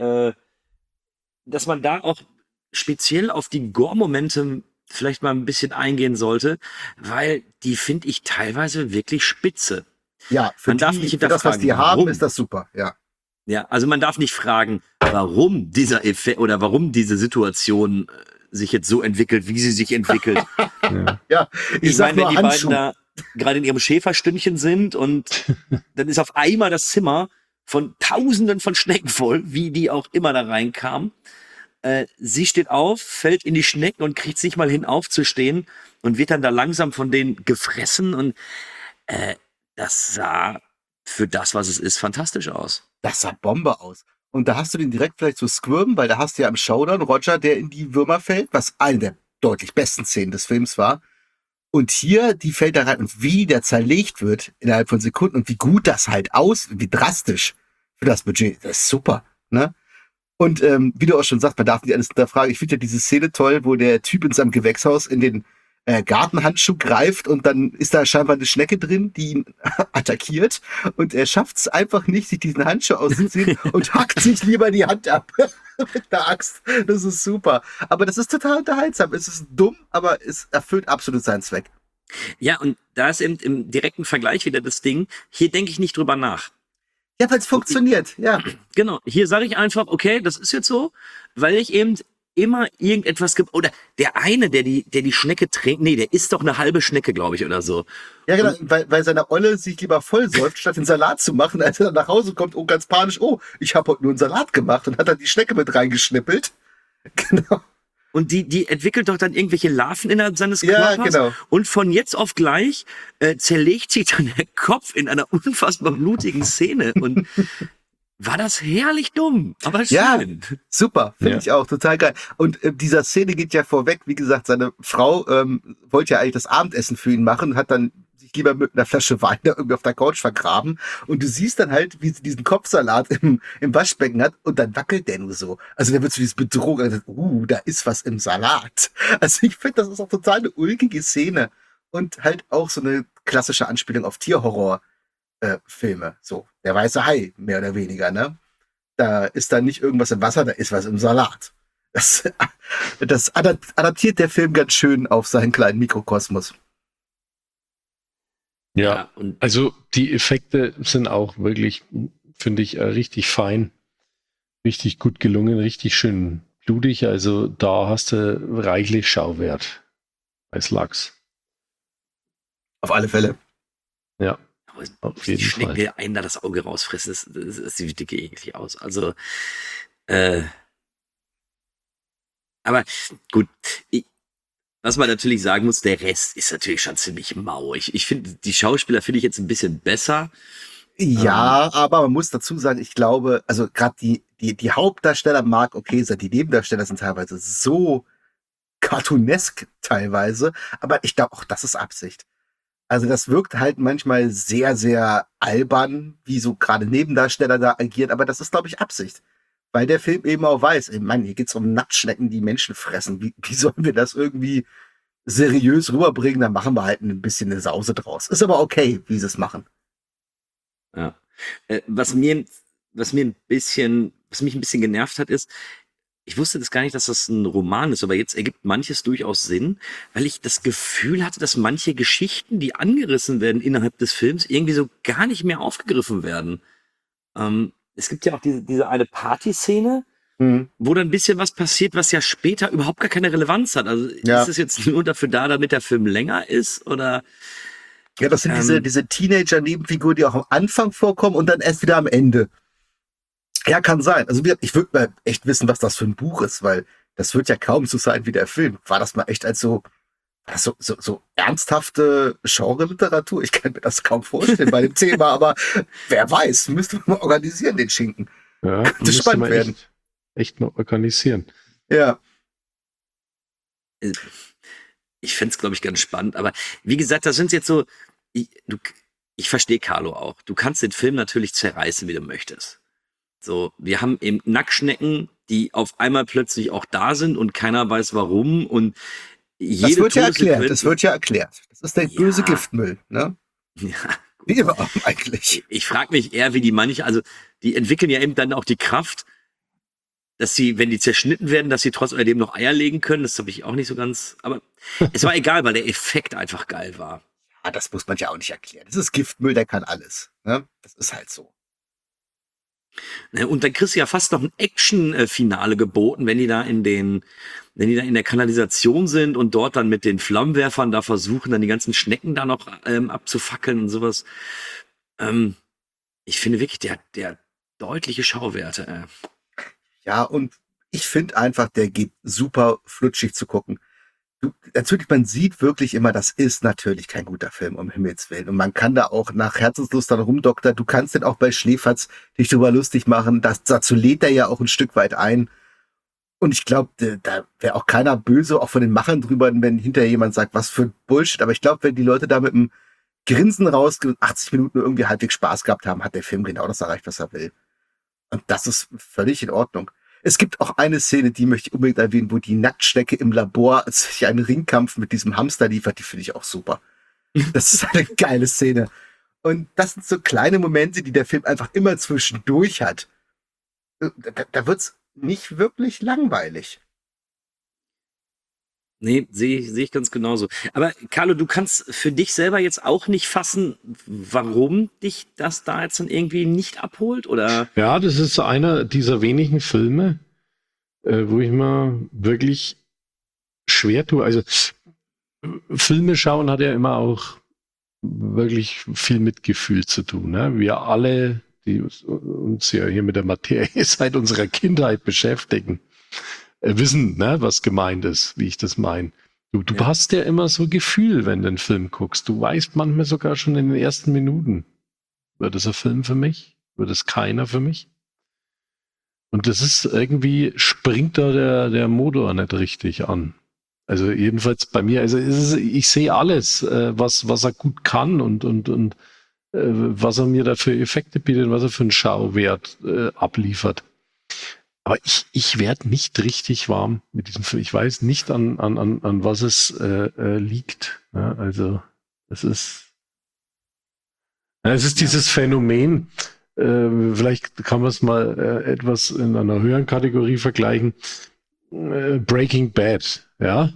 S2: dass man da auch speziell auf die Gore-Momente vielleicht mal ein bisschen eingehen sollte, weil die finde ich teilweise wirklich spitze.
S4: Ja, für das, was die haben, ist das super, ja.
S2: Ja, also man darf nicht fragen, warum dieser Effekt oder warum diese Situation sich jetzt so entwickelt, wie sie sich entwickelt.
S4: Ja,
S2: ich meine, wenn die beiden da gerade in ihrem Schäferstündchen sind und dann ist auf einmal das Zimmer von Tausenden von Schnecken voll, wie die auch immer da reinkamen. Sie steht auf, fällt in die Schnecken und kriegt sich mal hin aufzustehen und wird dann da langsam von denen gefressen und das sah für das, was es ist, fantastisch aus.
S4: Das sah Bombe aus. Und da hast du den direkt vielleicht so Squirm, weil da hast du ja im Showdown Roger, der in die Würmer fällt, was eine der deutlich besten Szenen des Films war. Und hier, die fällt da rein und wie der zerlegt wird innerhalb von Sekunden und wie gut das halt aussieht, wie drastisch für das Budget. Das ist super, ne? Und wie du auch schon sagst, man darf nicht alles hinterfragen. Ich finde ja diese Szene toll, wo der Typ in seinem Gewächshaus in den Gartenhandschuh greift und dann ist da scheinbar eine Schnecke drin, die ihn attackiert und er schafft es einfach nicht, sich diesen Handschuh auszuziehen und hackt sich lieber die Hand ab mit der Axt. Das ist super. Aber das ist total unterhaltsam. Es ist dumm, aber es erfüllt absolut seinen Zweck.
S2: Ja, und da ist eben im direkten Vergleich wieder das Ding, hier denke ich nicht drüber nach.
S4: Ja, weil es funktioniert, ja.
S2: Genau, hier sage ich einfach, okay, das ist jetzt so, weil ich eben immer irgendetwas gibt. Oder der eine, der die Schnecke trägt, nee, der isst doch eine halbe Schnecke, glaube ich, oder so.
S4: Ja, genau, weil seine Olle sich lieber vollsäuft, statt den Salat zu machen, als er dann nach Hause kommt und ganz panisch, oh, ich habe heute nur einen Salat gemacht und hat dann die Schnecke mit reingeschnippelt. Genau.
S2: Und die entwickelt doch dann irgendwelche Larven innerhalb seines
S4: Ja,
S2: Körpers.
S4: genau.
S2: Und von jetzt auf gleich zerlegt sich dann der Kopf in einer unfassbar blutigen Szene. Und war das herrlich dumm, aber
S4: Ja.
S2: schön.
S4: Super, finde
S3: Ja.
S4: ich auch, total geil. Und dieser Szene geht ja vorweg, wie gesagt, seine Frau wollte ja eigentlich das Abendessen für ihn machen, hat dann sich lieber mit einer Flasche Wein da irgendwie auf der Couch vergraben. Und du siehst dann halt, wie sie diesen Kopfsalat im Waschbecken hat und dann wackelt der nur so. Also da wird so dieses Bedrohung, da ist was im Salat. Also ich finde, das ist auch total eine ulkige Szene. Und halt auch so eine klassische Anspielung auf Tierhorror-Filme. So, der weiße Hai, mehr oder weniger, ne? Da ist dann nicht irgendwas im Wasser, da ist was im Salat. Das adaptiert der Film ganz schön auf seinen kleinen Mikrokosmos.
S3: Ja,
S2: und
S3: also die Effekte sind auch wirklich, finde ich, richtig fein. Richtig gut gelungen, richtig schön blutig. Also da hast du reichlich Schauwert als Lachs.
S4: Auf alle Fälle.
S3: Ja,
S2: aber
S3: auf
S2: die
S3: jeden
S2: Schnecken,
S3: Fall.
S2: die einen da das Auge rausfressen, das sieht dicke eklig aus. Also, aber gut, was man natürlich sagen muss, der Rest ist natürlich schon ziemlich mau. Ich finde, die Schauspieler finde ich jetzt ein bisschen besser.
S4: Ja, aber man muss dazu sagen, ich glaube, also gerade die Hauptdarsteller mag okay sein, die Nebendarsteller sind teilweise so cartoonesk teilweise, aber ich glaube auch, das ist Absicht. Also das wirkt halt manchmal sehr, sehr albern, wie so gerade Nebendarsteller da agieren, aber das ist, glaube ich, Absicht. Weil der Film eben auch weiß, ey, Mann, hier geht's um Nacktschnecken, die Menschen fressen. Wie sollen wir das irgendwie seriös rüberbringen? Dann machen wir halt ein bisschen eine Sause draus. Ist aber okay, wie sie es machen.
S2: Ja. Was mich ein bisschen genervt hat, ist, ich wusste das gar nicht, dass das ein Roman ist, aber jetzt ergibt manches durchaus Sinn, weil ich das Gefühl hatte, dass manche Geschichten, die angerissen werden innerhalb des Films, irgendwie so gar nicht mehr aufgegriffen werden. Es gibt ja auch diese eine Partyszene, wo dann ein bisschen was passiert, was ja später überhaupt gar keine Relevanz hat. Also
S4: Ja.
S2: ist es jetzt nur dafür da, damit der Film länger ist, oder?
S4: Ja, das sind diese Teenager-Nebenfiguren, die auch am Anfang vorkommen und dann erst wieder am Ende. Ja, kann sein. Also ich würde mal echt wissen, was das für ein Buch ist, weil das wird ja kaum so sein wie der Film. War das mal echt als so ernsthafte Genre-Literatur? Ich kann mir das kaum vorstellen bei dem Thema, aber wer weiß, müsste man mal organisieren, den Schinken.
S3: Ja,
S4: Könnte
S3: müsste
S4: spannend
S3: man
S4: werden.
S3: echt mal organisieren.
S4: Ja.
S2: Ich fänd's, glaube ich, ganz spannend. Aber wie gesagt, das sind jetzt so, ich verstehe Carlo auch. Du kannst den Film natürlich zerreißen, wie du möchtest. So, wir haben eben Nacktschnecken, die auf einmal plötzlich auch da sind und keiner weiß warum. Und
S4: Das wird ja erklärt. Das wird ja erklärt. Das ist der
S2: Ja.
S4: böse Giftmüll, ne?
S2: Ja,
S4: Wie immer eigentlich.
S2: ich frage mich eher, wie die entwickeln ja eben dann auch die Kraft, dass sie, wenn die zerschnitten werden, dass sie trotz alledem noch Eier legen können. Das habe ich auch nicht so ganz, aber es war egal, weil der Effekt einfach geil war.
S4: Ja, das muss man ja auch nicht erklären. Das ist Giftmüll, der kann alles. Ne? Das ist halt so.
S2: Ne, und dann kriegst du ja fast noch ein Action-Finale geboten, wenn die da in der Kanalisation sind und dort dann mit den Flammenwerfern da versuchen, dann die ganzen Schnecken da noch abzufackeln und sowas. Ich finde wirklich, der hat deutliche Schauwerte.
S4: Ja, und ich finde einfach, der geht super flutschig zu gucken. Natürlich, man sieht wirklich immer, das ist natürlich kein guter Film, um Himmels Willen. Und man kann da auch nach Herzenslust dann rumdoktern. Du kannst den auch bei Schläferz dich drüber lustig machen. Dazu lädt er ja auch ein Stück weit ein. Und ich glaube, da wäre auch keiner böse, auch von den Machern drüber, wenn hinterher jemand sagt, was für ein Bullshit. Aber ich glaube, wenn die Leute da mit einem Grinsen raus 80 Minuten irgendwie halbwegs Spaß gehabt haben, hat der Film genau das erreicht, was er will. Und das ist völlig in Ordnung. Es gibt auch eine Szene, die möchte ich unbedingt erwähnen, wo die Nacktschnecke im Labor sich einen Ringkampf mit diesem Hamster liefert. Die finde ich auch super. Das ist eine geile Szene. Und das sind so kleine Momente, die der Film einfach immer zwischendurch hat. Da wird's nicht wirklich langweilig.
S2: Nee, sehe ich ganz genauso. Aber Carlo, du kannst für dich selber jetzt auch nicht fassen, warum dich das da jetzt dann irgendwie nicht abholt, oder?
S3: Ja, das ist einer dieser wenigen Filme, wo ich mir wirklich schwer tue. Also Filme schauen hat ja immer auch wirklich viel mit Gefühl zu tun. Ne? Wir alle, die uns ja hier mit der Materie seit unserer Kindheit beschäftigen, wissen, ne, was gemeint ist, wie ich das meine. Du hast ja immer so Gefühl, wenn du einen Film guckst. Du weißt manchmal sogar schon in den ersten Minuten, wird es ein Film für mich? Wird es keiner für mich? Und das ist irgendwie, springt da der Motor nicht richtig an. Also jedenfalls bei mir, also ich sehe alles, was er gut kann und was er mir da für Effekte bietet, was er für einen Schauwert abliefert. Aber ich werde nicht richtig warm mit diesem Film. Ich weiß nicht, an was es liegt. Ja, also es ist dieses Phänomen, vielleicht kann man es mal etwas in einer höheren Kategorie vergleichen. Breaking Bad, ja.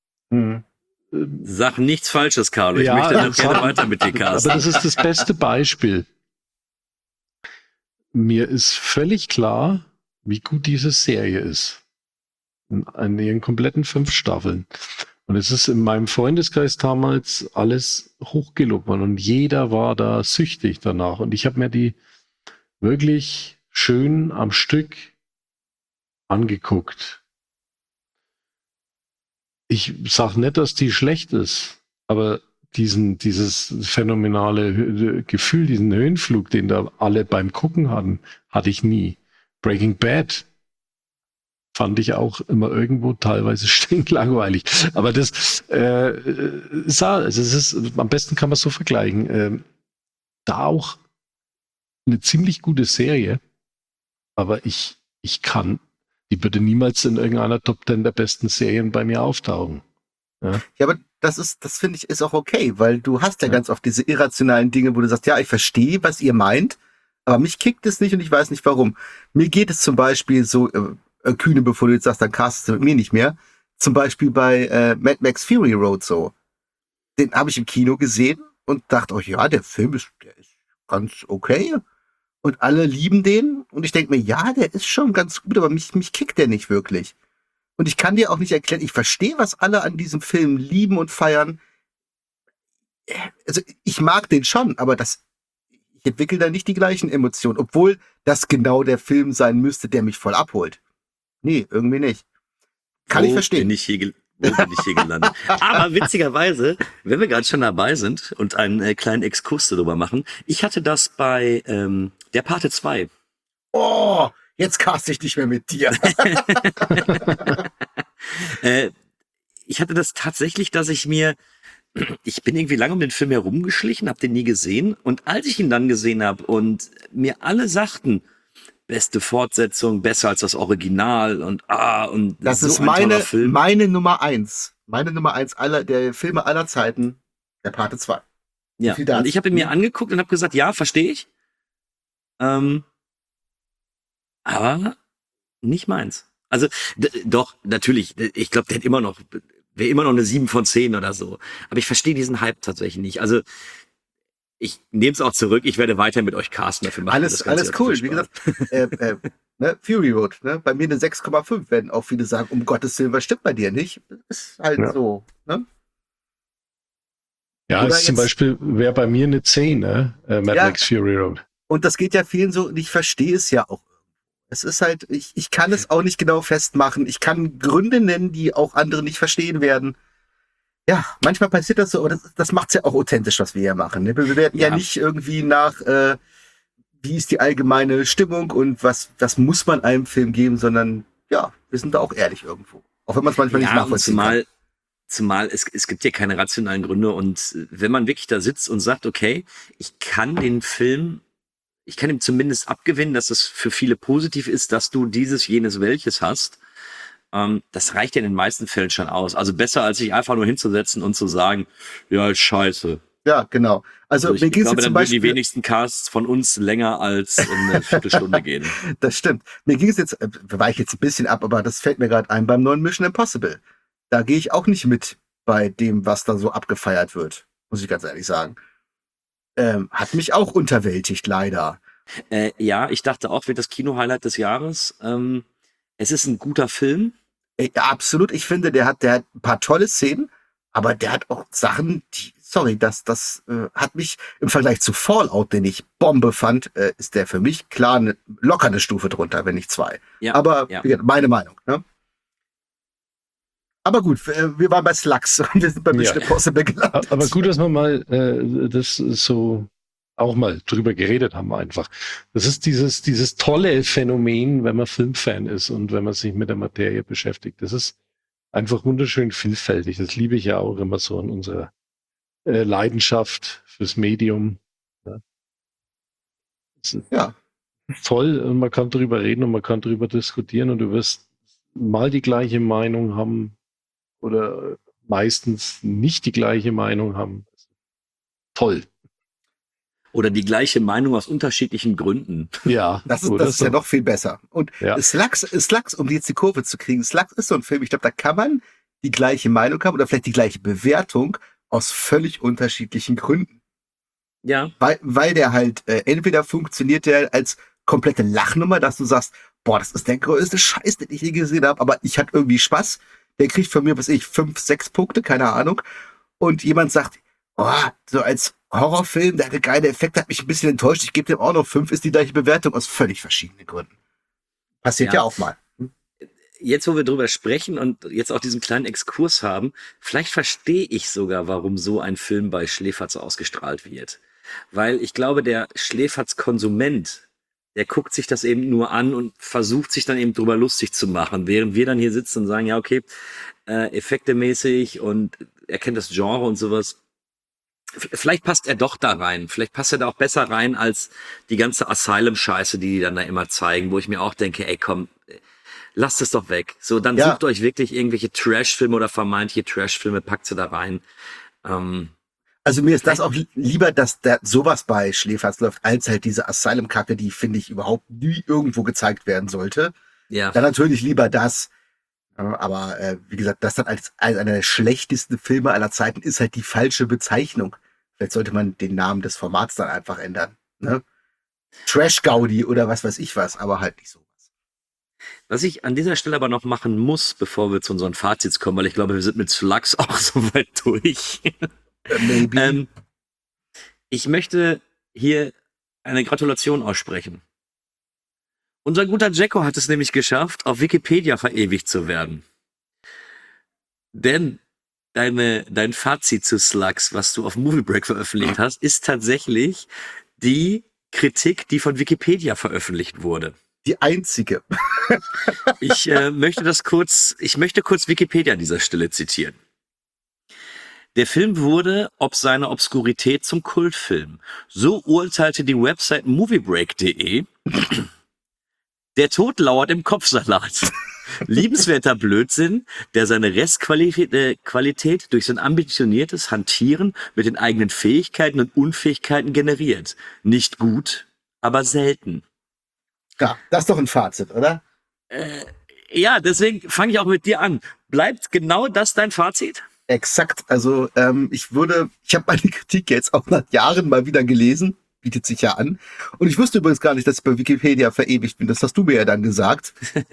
S2: Sag nichts Falsches, Carlo. Ich
S3: Ja,
S2: möchte dann gerne weiter mit dir,
S3: Aber
S2: Carsten.
S3: das ist das beste Beispiel. Mir ist völlig klar, wie gut diese Serie ist. In ihren kompletten 5 Staffeln. Und es ist in meinem Freundeskreis damals alles hochgelobt worden und jeder war da süchtig danach. Und ich habe mir die wirklich schön am Stück angeguckt. Ich sag nicht, dass die schlecht ist, aber dieses phänomenale Gefühl, diesen Höhenflug, den da alle beim Gucken hatten, hatte ich nie. Breaking Bad fand ich auch immer irgendwo teilweise stinklangweilig. Aber das am besten kann man es so vergleichen. Da auch eine ziemlich gute Serie, aber die würde niemals in irgendeiner Top 10 der besten Serien bei mir auftauchen. Ja,
S4: aber das finde ich, ist auch okay, weil du hast ja ganz oft diese irrationalen Dinge, wo du sagst, ja, ich verstehe, was ihr meint, aber mich kickt es nicht und ich weiß nicht warum. Mir geht es zum Beispiel so, Kühne, bevor du jetzt sagst, dann castest du mit mir nicht mehr, zum Beispiel bei Mad Max Fury Road so. Den habe ich im Kino gesehen und dachte, oh ja, der ist ganz okay. Und alle lieben den und ich denke mir, ja, der ist schon ganz gut, aber mich kickt der nicht wirklich. Und ich kann dir auch nicht erklären, ich verstehe, was alle an diesem Film lieben und feiern. Also ich mag den schon, aber ich entwickle da nicht die gleichen Emotionen, obwohl das genau der Film sein müsste, der mich voll abholt. Nee, irgendwie nicht. Kann ich verstehen.
S2: Wo bin ich hier gelandet? Aber witzigerweise, wenn wir gerade schon dabei sind und einen kleinen Exkurs darüber machen, ich hatte das bei der Pate 2.
S4: Oh, jetzt caste ich nicht mehr mit dir.
S2: Ich hatte das tatsächlich, dass ich bin irgendwie lange um den Film herumgeschlichen, habe den nie gesehen. Und als ich ihn dann gesehen habe und mir alle sagten, beste Fortsetzung, besser als das Original und
S4: das
S2: so
S4: ist
S2: ein toller Film.
S4: meine Nummer 1. Meine Nummer 1 der Filme aller Zeiten, der Pate 2.
S2: Ja, und ich habe ihn mir angeguckt und habe gesagt, ja, verstehe ich. Aber nicht meins. Also doch, natürlich, ich glaube, wäre immer noch eine 7 von 10 oder so. Aber ich verstehe diesen Hype tatsächlich nicht. Also ich nehme es auch zurück, ich werde weiter mit euch casten. Dafür machen
S4: alles cool. Wie gesagt, Fury Road, ne? Bei mir eine 6,5 werden auch viele sagen, um Gottes Willen, was stimmt bei dir nicht? Ist halt so, ne?
S3: Ja,
S4: Oder
S3: ist zum Beispiel wäre bei mir eine 10, ne? Mad Max Fury Road.
S4: Und das geht ja vielen so, und ich verstehe es ja auch. Es ist halt, ich kann es auch nicht genau festmachen. Ich kann Gründe nennen, die auch andere nicht verstehen werden. Ja, manchmal passiert das so, aber das macht's ja auch authentisch, was wir hier machen. Ne? Wir bewerten ja nicht irgendwie nach, wie ist die allgemeine Stimmung und was muss man einem Film geben, sondern ja, wir sind da auch ehrlich irgendwo. Auch wenn man es manchmal nicht nachvollziehen kann.
S2: Zumal es gibt ja keine rationalen Gründe und wenn man wirklich da sitzt und sagt, okay, ich kann ihm zumindest abgewinnen, dass es für viele positiv ist, dass du dieses, jenes, welches hast. Das reicht ja in den meisten Fällen schon aus. Also besser, als sich einfach nur hinzusetzen und zu sagen, ja, ist scheiße.
S4: Ja, genau. Also
S2: ich glaube, dann würden die wenigsten Casts von uns länger als eine Viertelstunde gehen.
S4: Das stimmt. Mir ging es jetzt, weiche jetzt ein bisschen ab, aber das fällt mir gerade ein beim neuen Mission Impossible. Da gehe ich auch nicht mit bei dem, was da so abgefeiert wird, muss ich ganz ehrlich sagen. Hat mich auch unterwältigt, leider.
S2: Ja, ich dachte auch, wird das Kino-Highlight des Jahres. Es ist ein guter Film.
S4: Ja, absolut. Ich finde, der hat ein paar tolle Szenen, aber der hat auch Sachen, das hat mich im Vergleich zu Fallout, den ich Bombe fand, ist der für mich klar locker eine Stufe drunter, wenn nicht 2.
S2: Ja,
S4: aber
S2: ja.
S4: Wie gesagt, meine Meinung. Ne? Aber gut, wir waren bei Slugs und wir sind bei Mission Impossible gelandet.
S3: Aber gut, dass wir mal das so auch mal drüber geredet haben einfach. Das ist dieses tolle Phänomen, wenn man Filmfan ist und wenn man sich mit der Materie beschäftigt. Das ist einfach wunderschön vielfältig. Das liebe ich ja auch immer so an unserer Leidenschaft fürs Medium. Ja. Das ist toll und man kann drüber reden und man kann drüber diskutieren und du wirst mal die gleiche Meinung haben oder meistens nicht die gleiche Meinung haben. Toll.
S2: Oder die gleiche Meinung aus unterschiedlichen Gründen.
S3: Ja.
S4: Das ist ja noch viel besser. Und Slugs, um jetzt die Kurve zu kriegen, Slugs ist so ein Film, ich glaube, da kann man die gleiche Meinung haben oder vielleicht die gleiche Bewertung aus völlig unterschiedlichen Gründen.
S2: Ja.
S4: Weil der halt, entweder funktioniert der als komplette Lachnummer, dass du sagst, boah, das ist der größte Scheiß, den ich je gesehen habe, aber ich hatte irgendwie Spaß. Der kriegt von mir, 5, 6 Punkte, keine Ahnung. Und jemand sagt, oh, so als Horrorfilm, der hatte geile Effekte, hat mich ein bisschen enttäuscht, ich gebe dem auch noch 5, ist die gleiche Bewertung aus völlig verschiedenen Gründen. Passiert ja auch mal.
S2: Jetzt, wo wir drüber sprechen und jetzt auch diesen kleinen Exkurs haben, vielleicht verstehe ich sogar, warum so ein Film bei Schläferz ausgestrahlt wird. Weil ich glaube, der Schläferz-Konsument, der guckt sich das eben nur an und versucht sich dann eben drüber lustig zu machen, während wir dann hier sitzen und sagen, ja, okay, effektemäßig und er kennt das Genre und sowas. Vielleicht passt er doch da rein. Vielleicht passt er da auch besser rein als die ganze Asylum-Scheiße, die dann da immer zeigen, wo ich mir auch denke, ey, komm, lasst es doch weg. So, dann sucht euch wirklich irgendwelche Trash-Filme oder vermeintliche Trash-Filme, packt sie da rein.
S4: Also mir ist das auch lieber, dass da sowas bei Schläferz läuft, als halt diese Asylum-Kacke, die, finde ich, überhaupt nie irgendwo gezeigt werden sollte.
S2: Ja.
S4: Dann natürlich lieber das. Aber wie gesagt, das dann als einer der schlechtesten Filme aller Zeiten ist halt die falsche Bezeichnung. Vielleicht sollte man den Namen des Formats dann einfach ändern. Ne? Trash-Gaudi oder was weiß ich was, aber halt nicht sowas.
S2: Was ich an dieser Stelle aber noch machen muss, bevor wir zu unseren Fazits kommen, weil ich glaube, wir sind mit Slugs auch so weit durch.
S4: Maybe.
S2: Ich möchte hier eine Gratulation aussprechen. Unser guter Jacko hat es nämlich geschafft, auf Wikipedia verewigt zu werden. Denn dein Fazit zu Slugs, was du auf Movie Break veröffentlicht hast, ist tatsächlich die Kritik, die von Wikipedia veröffentlicht wurde.
S4: Die einzige.
S2: Ich möchte kurz Wikipedia an dieser Stelle zitieren. Der Film wurde ob seiner Obskurität zum Kultfilm. So urteilte die Website moviebreak.de. Der Tod lauert im Kopfsalat. Liebenswerter Blödsinn, der seine Restqualität durch sein ambitioniertes Hantieren mit den eigenen Fähigkeiten und Unfähigkeiten generiert. Nicht gut, aber selten.
S4: Ja, das ist doch ein Fazit, oder?
S2: Ja, deswegen fange ich auch mit dir an. Bleibt genau das dein Fazit?
S4: Exakt. Also ich habe meine Kritik jetzt auch nach Jahren mal wieder gelesen. Bietet sich ja an. Und ich wusste übrigens gar nicht, dass ich bei Wikipedia verewigt bin. Das hast du mir ja dann gesagt.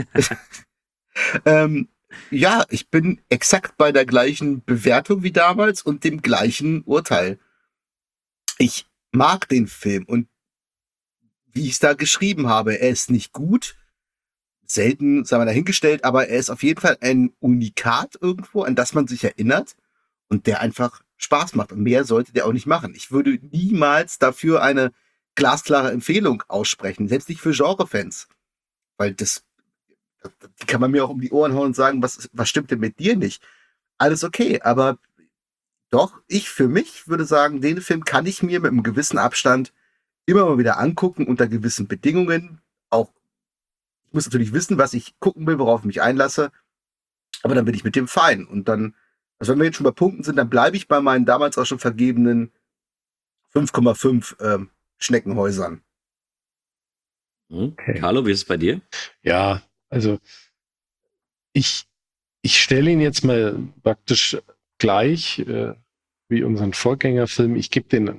S4: Ja, ich bin exakt bei der gleichen Bewertung wie damals und dem gleichen Urteil. Ich mag den Film und wie ich es da geschrieben habe, er ist nicht gut, selten, sagen wir dahingestellt, aber er ist auf jeden Fall ein Unikat irgendwo, an das man sich erinnert und der einfach Spaß macht. Und mehr sollte der auch nicht machen. Ich würde niemals dafür eine glasklare Empfehlung aussprechen, selbst nicht für Genrefans. Weil die kann man mir auch um die Ohren hauen und sagen, was stimmt denn mit dir nicht? Alles okay, aber doch, ich für mich würde sagen, den Film kann ich mir mit einem gewissen Abstand immer mal wieder angucken, unter gewissen Bedingungen. Auch, ich muss natürlich wissen, was ich gucken will, worauf ich mich einlasse, aber dann bin ich mit dem fein. Und dann, also wenn wir jetzt schon bei Punkten sind, dann bleibe ich bei meinen damals auch schon vergebenen 5,5 Schneckenhäusern.
S2: Okay. Carlo, wie ist es bei dir?
S3: Ja, also ich stelle ihn jetzt mal praktisch gleich wie unseren Vorgängerfilm. Ich gebe den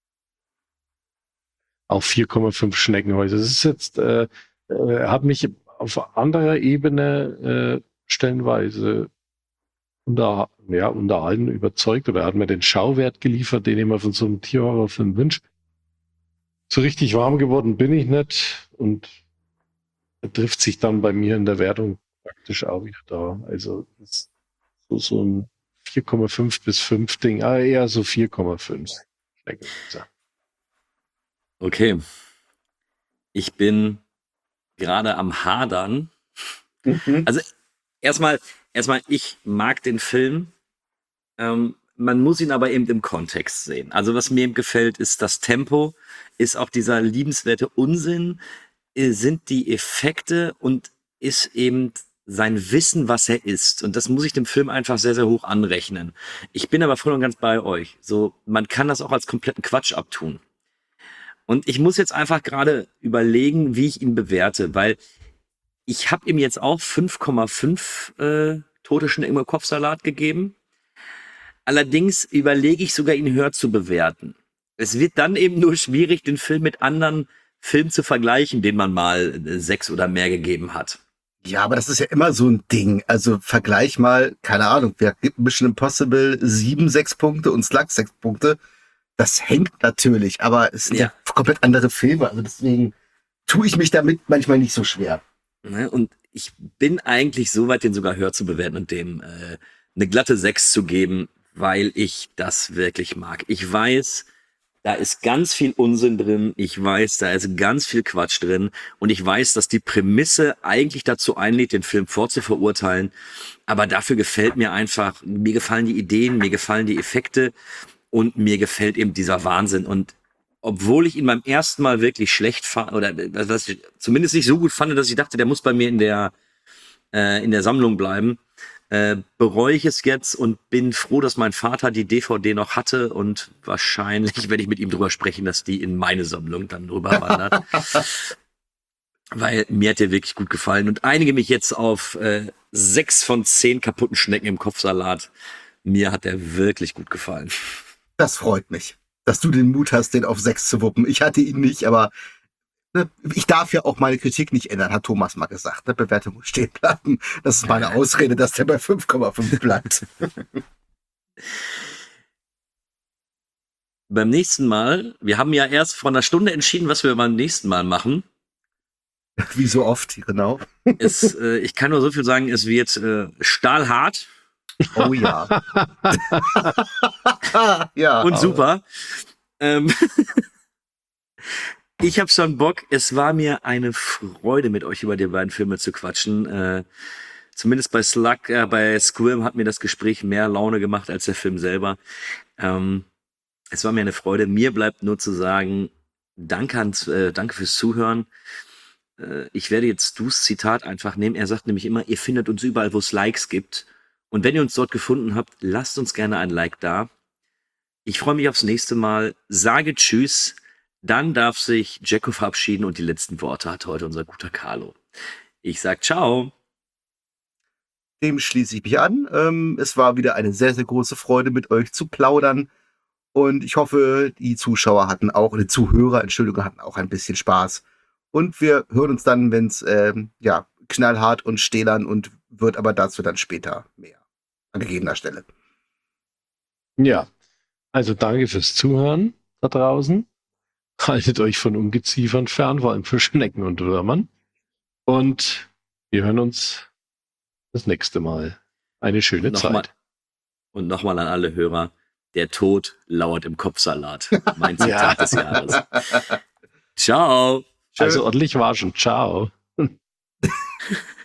S3: auf 4,5 Schneckenhäuser. Das ist jetzt, hat mich auf anderer Ebene stellenweise unterhalten, überzeugt, oder hat mir den Schauwert geliefert, den ich mir von so einem Tierhorrorfilm wünsche. So richtig warm geworden bin ich nicht und er trifft sich dann bei mir in der Wertung praktisch auch wieder da. Also das so ein 4,5 bis 5 Ding, aber eher so 4,5.
S2: Okay. Ich bin gerade am Hadern. Also erstmal, ich mag den Film. Man muss ihn aber eben im Kontext sehen. Also was mir eben gefällt, ist das Tempo, ist auch dieser liebenswerte Unsinn, sind die Effekte und ist eben sein Wissen, was er ist. Und das muss ich dem Film einfach sehr, sehr hoch anrechnen. Ich bin aber voll und ganz bei euch. So, man kann das auch als kompletten Quatsch abtun. Und ich muss jetzt einfach gerade überlegen, wie ich ihn bewerte, weil ich habe ihm jetzt auch 5,5 tote Schnecken im Kopfsalat gegeben. Allerdings überlege ich sogar, ihn höher zu bewerten. Es wird dann eben nur schwierig, den Film mit anderen Filmen zu vergleichen, denen man mal 6 oder mehr gegeben hat.
S4: Ja, aber das ist ja immer so ein Ding. Also vergleich mal, keine Ahnung, wer gibt Mission Impossible 7 6 Punkte und Slug 6 Punkte. Das hängt natürlich, aber es sind ja komplett andere Filme. Also deswegen tue ich mich damit manchmal nicht so schwer.
S2: Und ich bin eigentlich so weit, den sogar höher zu bewerten und dem eine glatte 6 zu geben, weil ich das wirklich mag. Ich weiß, da ist ganz viel Unsinn drin. Ich weiß, da ist ganz viel Quatsch drin. Und ich weiß, dass die Prämisse eigentlich dazu einlädt, den Film vorzuverurteilen. Aber dafür gefällt mir einfach, mir gefallen die Ideen, mir gefallen die Effekte und mir gefällt eben dieser Wahnsinn. Und obwohl ich ihn beim ersten Mal wirklich schlecht fand, oder was ich zumindest nicht so gut fand, dass ich dachte, der muss bei mir in der Sammlung bleiben, bereue ich es jetzt und bin froh, dass mein Vater die DVD noch hatte und wahrscheinlich werde ich mit ihm drüber sprechen, dass die in meine Sammlung dann rüber wandert. Weil mir hat der wirklich gut gefallen und einige mich jetzt auf 6 von 10 kaputten Schnecken im Kopfsalat. Mir hat der wirklich gut gefallen.
S4: Das freut mich, dass du den Mut hast, den auf 6 zu wuppen. Ich hatte ihn nicht, aber ich darf ja auch meine Kritik nicht ändern, hat Thomas mal gesagt. Ne? Bewertung muss stehen bleiben. Das ist meine Ausrede, dass der bei 5,5 bleibt.
S2: Beim nächsten Mal, wir haben ja erst vor einer Stunde entschieden, was wir beim nächsten Mal machen.
S4: Wie so oft, genau.
S2: Ich kann nur so viel sagen, es wird stahlhart.
S4: Oh ja. Ja.
S2: Und super. Ich habe schon Bock. Es war mir eine Freude, mit euch über die beiden Filme zu quatschen. Zumindest bei Slug, bei Squirm hat mir das Gespräch mehr Laune gemacht als der Film selber. Es war mir eine Freude. Mir bleibt nur zu sagen, danke fürs Zuhören. Ich werde jetzt Dus Zitat einfach nehmen. Er sagt nämlich immer, ihr findet uns überall, wo es Likes gibt. Und wenn ihr uns dort gefunden habt, lasst uns gerne ein Like da. Ich freue mich aufs nächste Mal. Sage Tschüss. Dann darf sich Jacko verabschieden und die letzten Worte hat heute unser guter Carlo. Ich sag ciao.
S4: Dem schließe ich mich an. Es war wieder eine sehr, sehr große Freude, mit euch zu plaudern. Und ich hoffe, die Zuschauer hatten auch, oder die Zuhörer, Entschuldigung, hatten auch ein bisschen Spaß. Und wir hören uns dann, wenn es knallhart und stählern und wird, aber dazu dann später mehr an gegebener Stelle.
S3: Ja, also danke fürs Zuhören da draußen. Haltet euch von Ungeziefern fern, vor allem für Schnecken und Würmern. Und wir hören uns das nächste Mal. Eine schöne Zeit.
S2: Und nochmal an alle Hörer, der Tod lauert im Kopfsalat. Mein Zitat des Jahres. Ciao.
S3: Also ordentlich waschen. Ciao.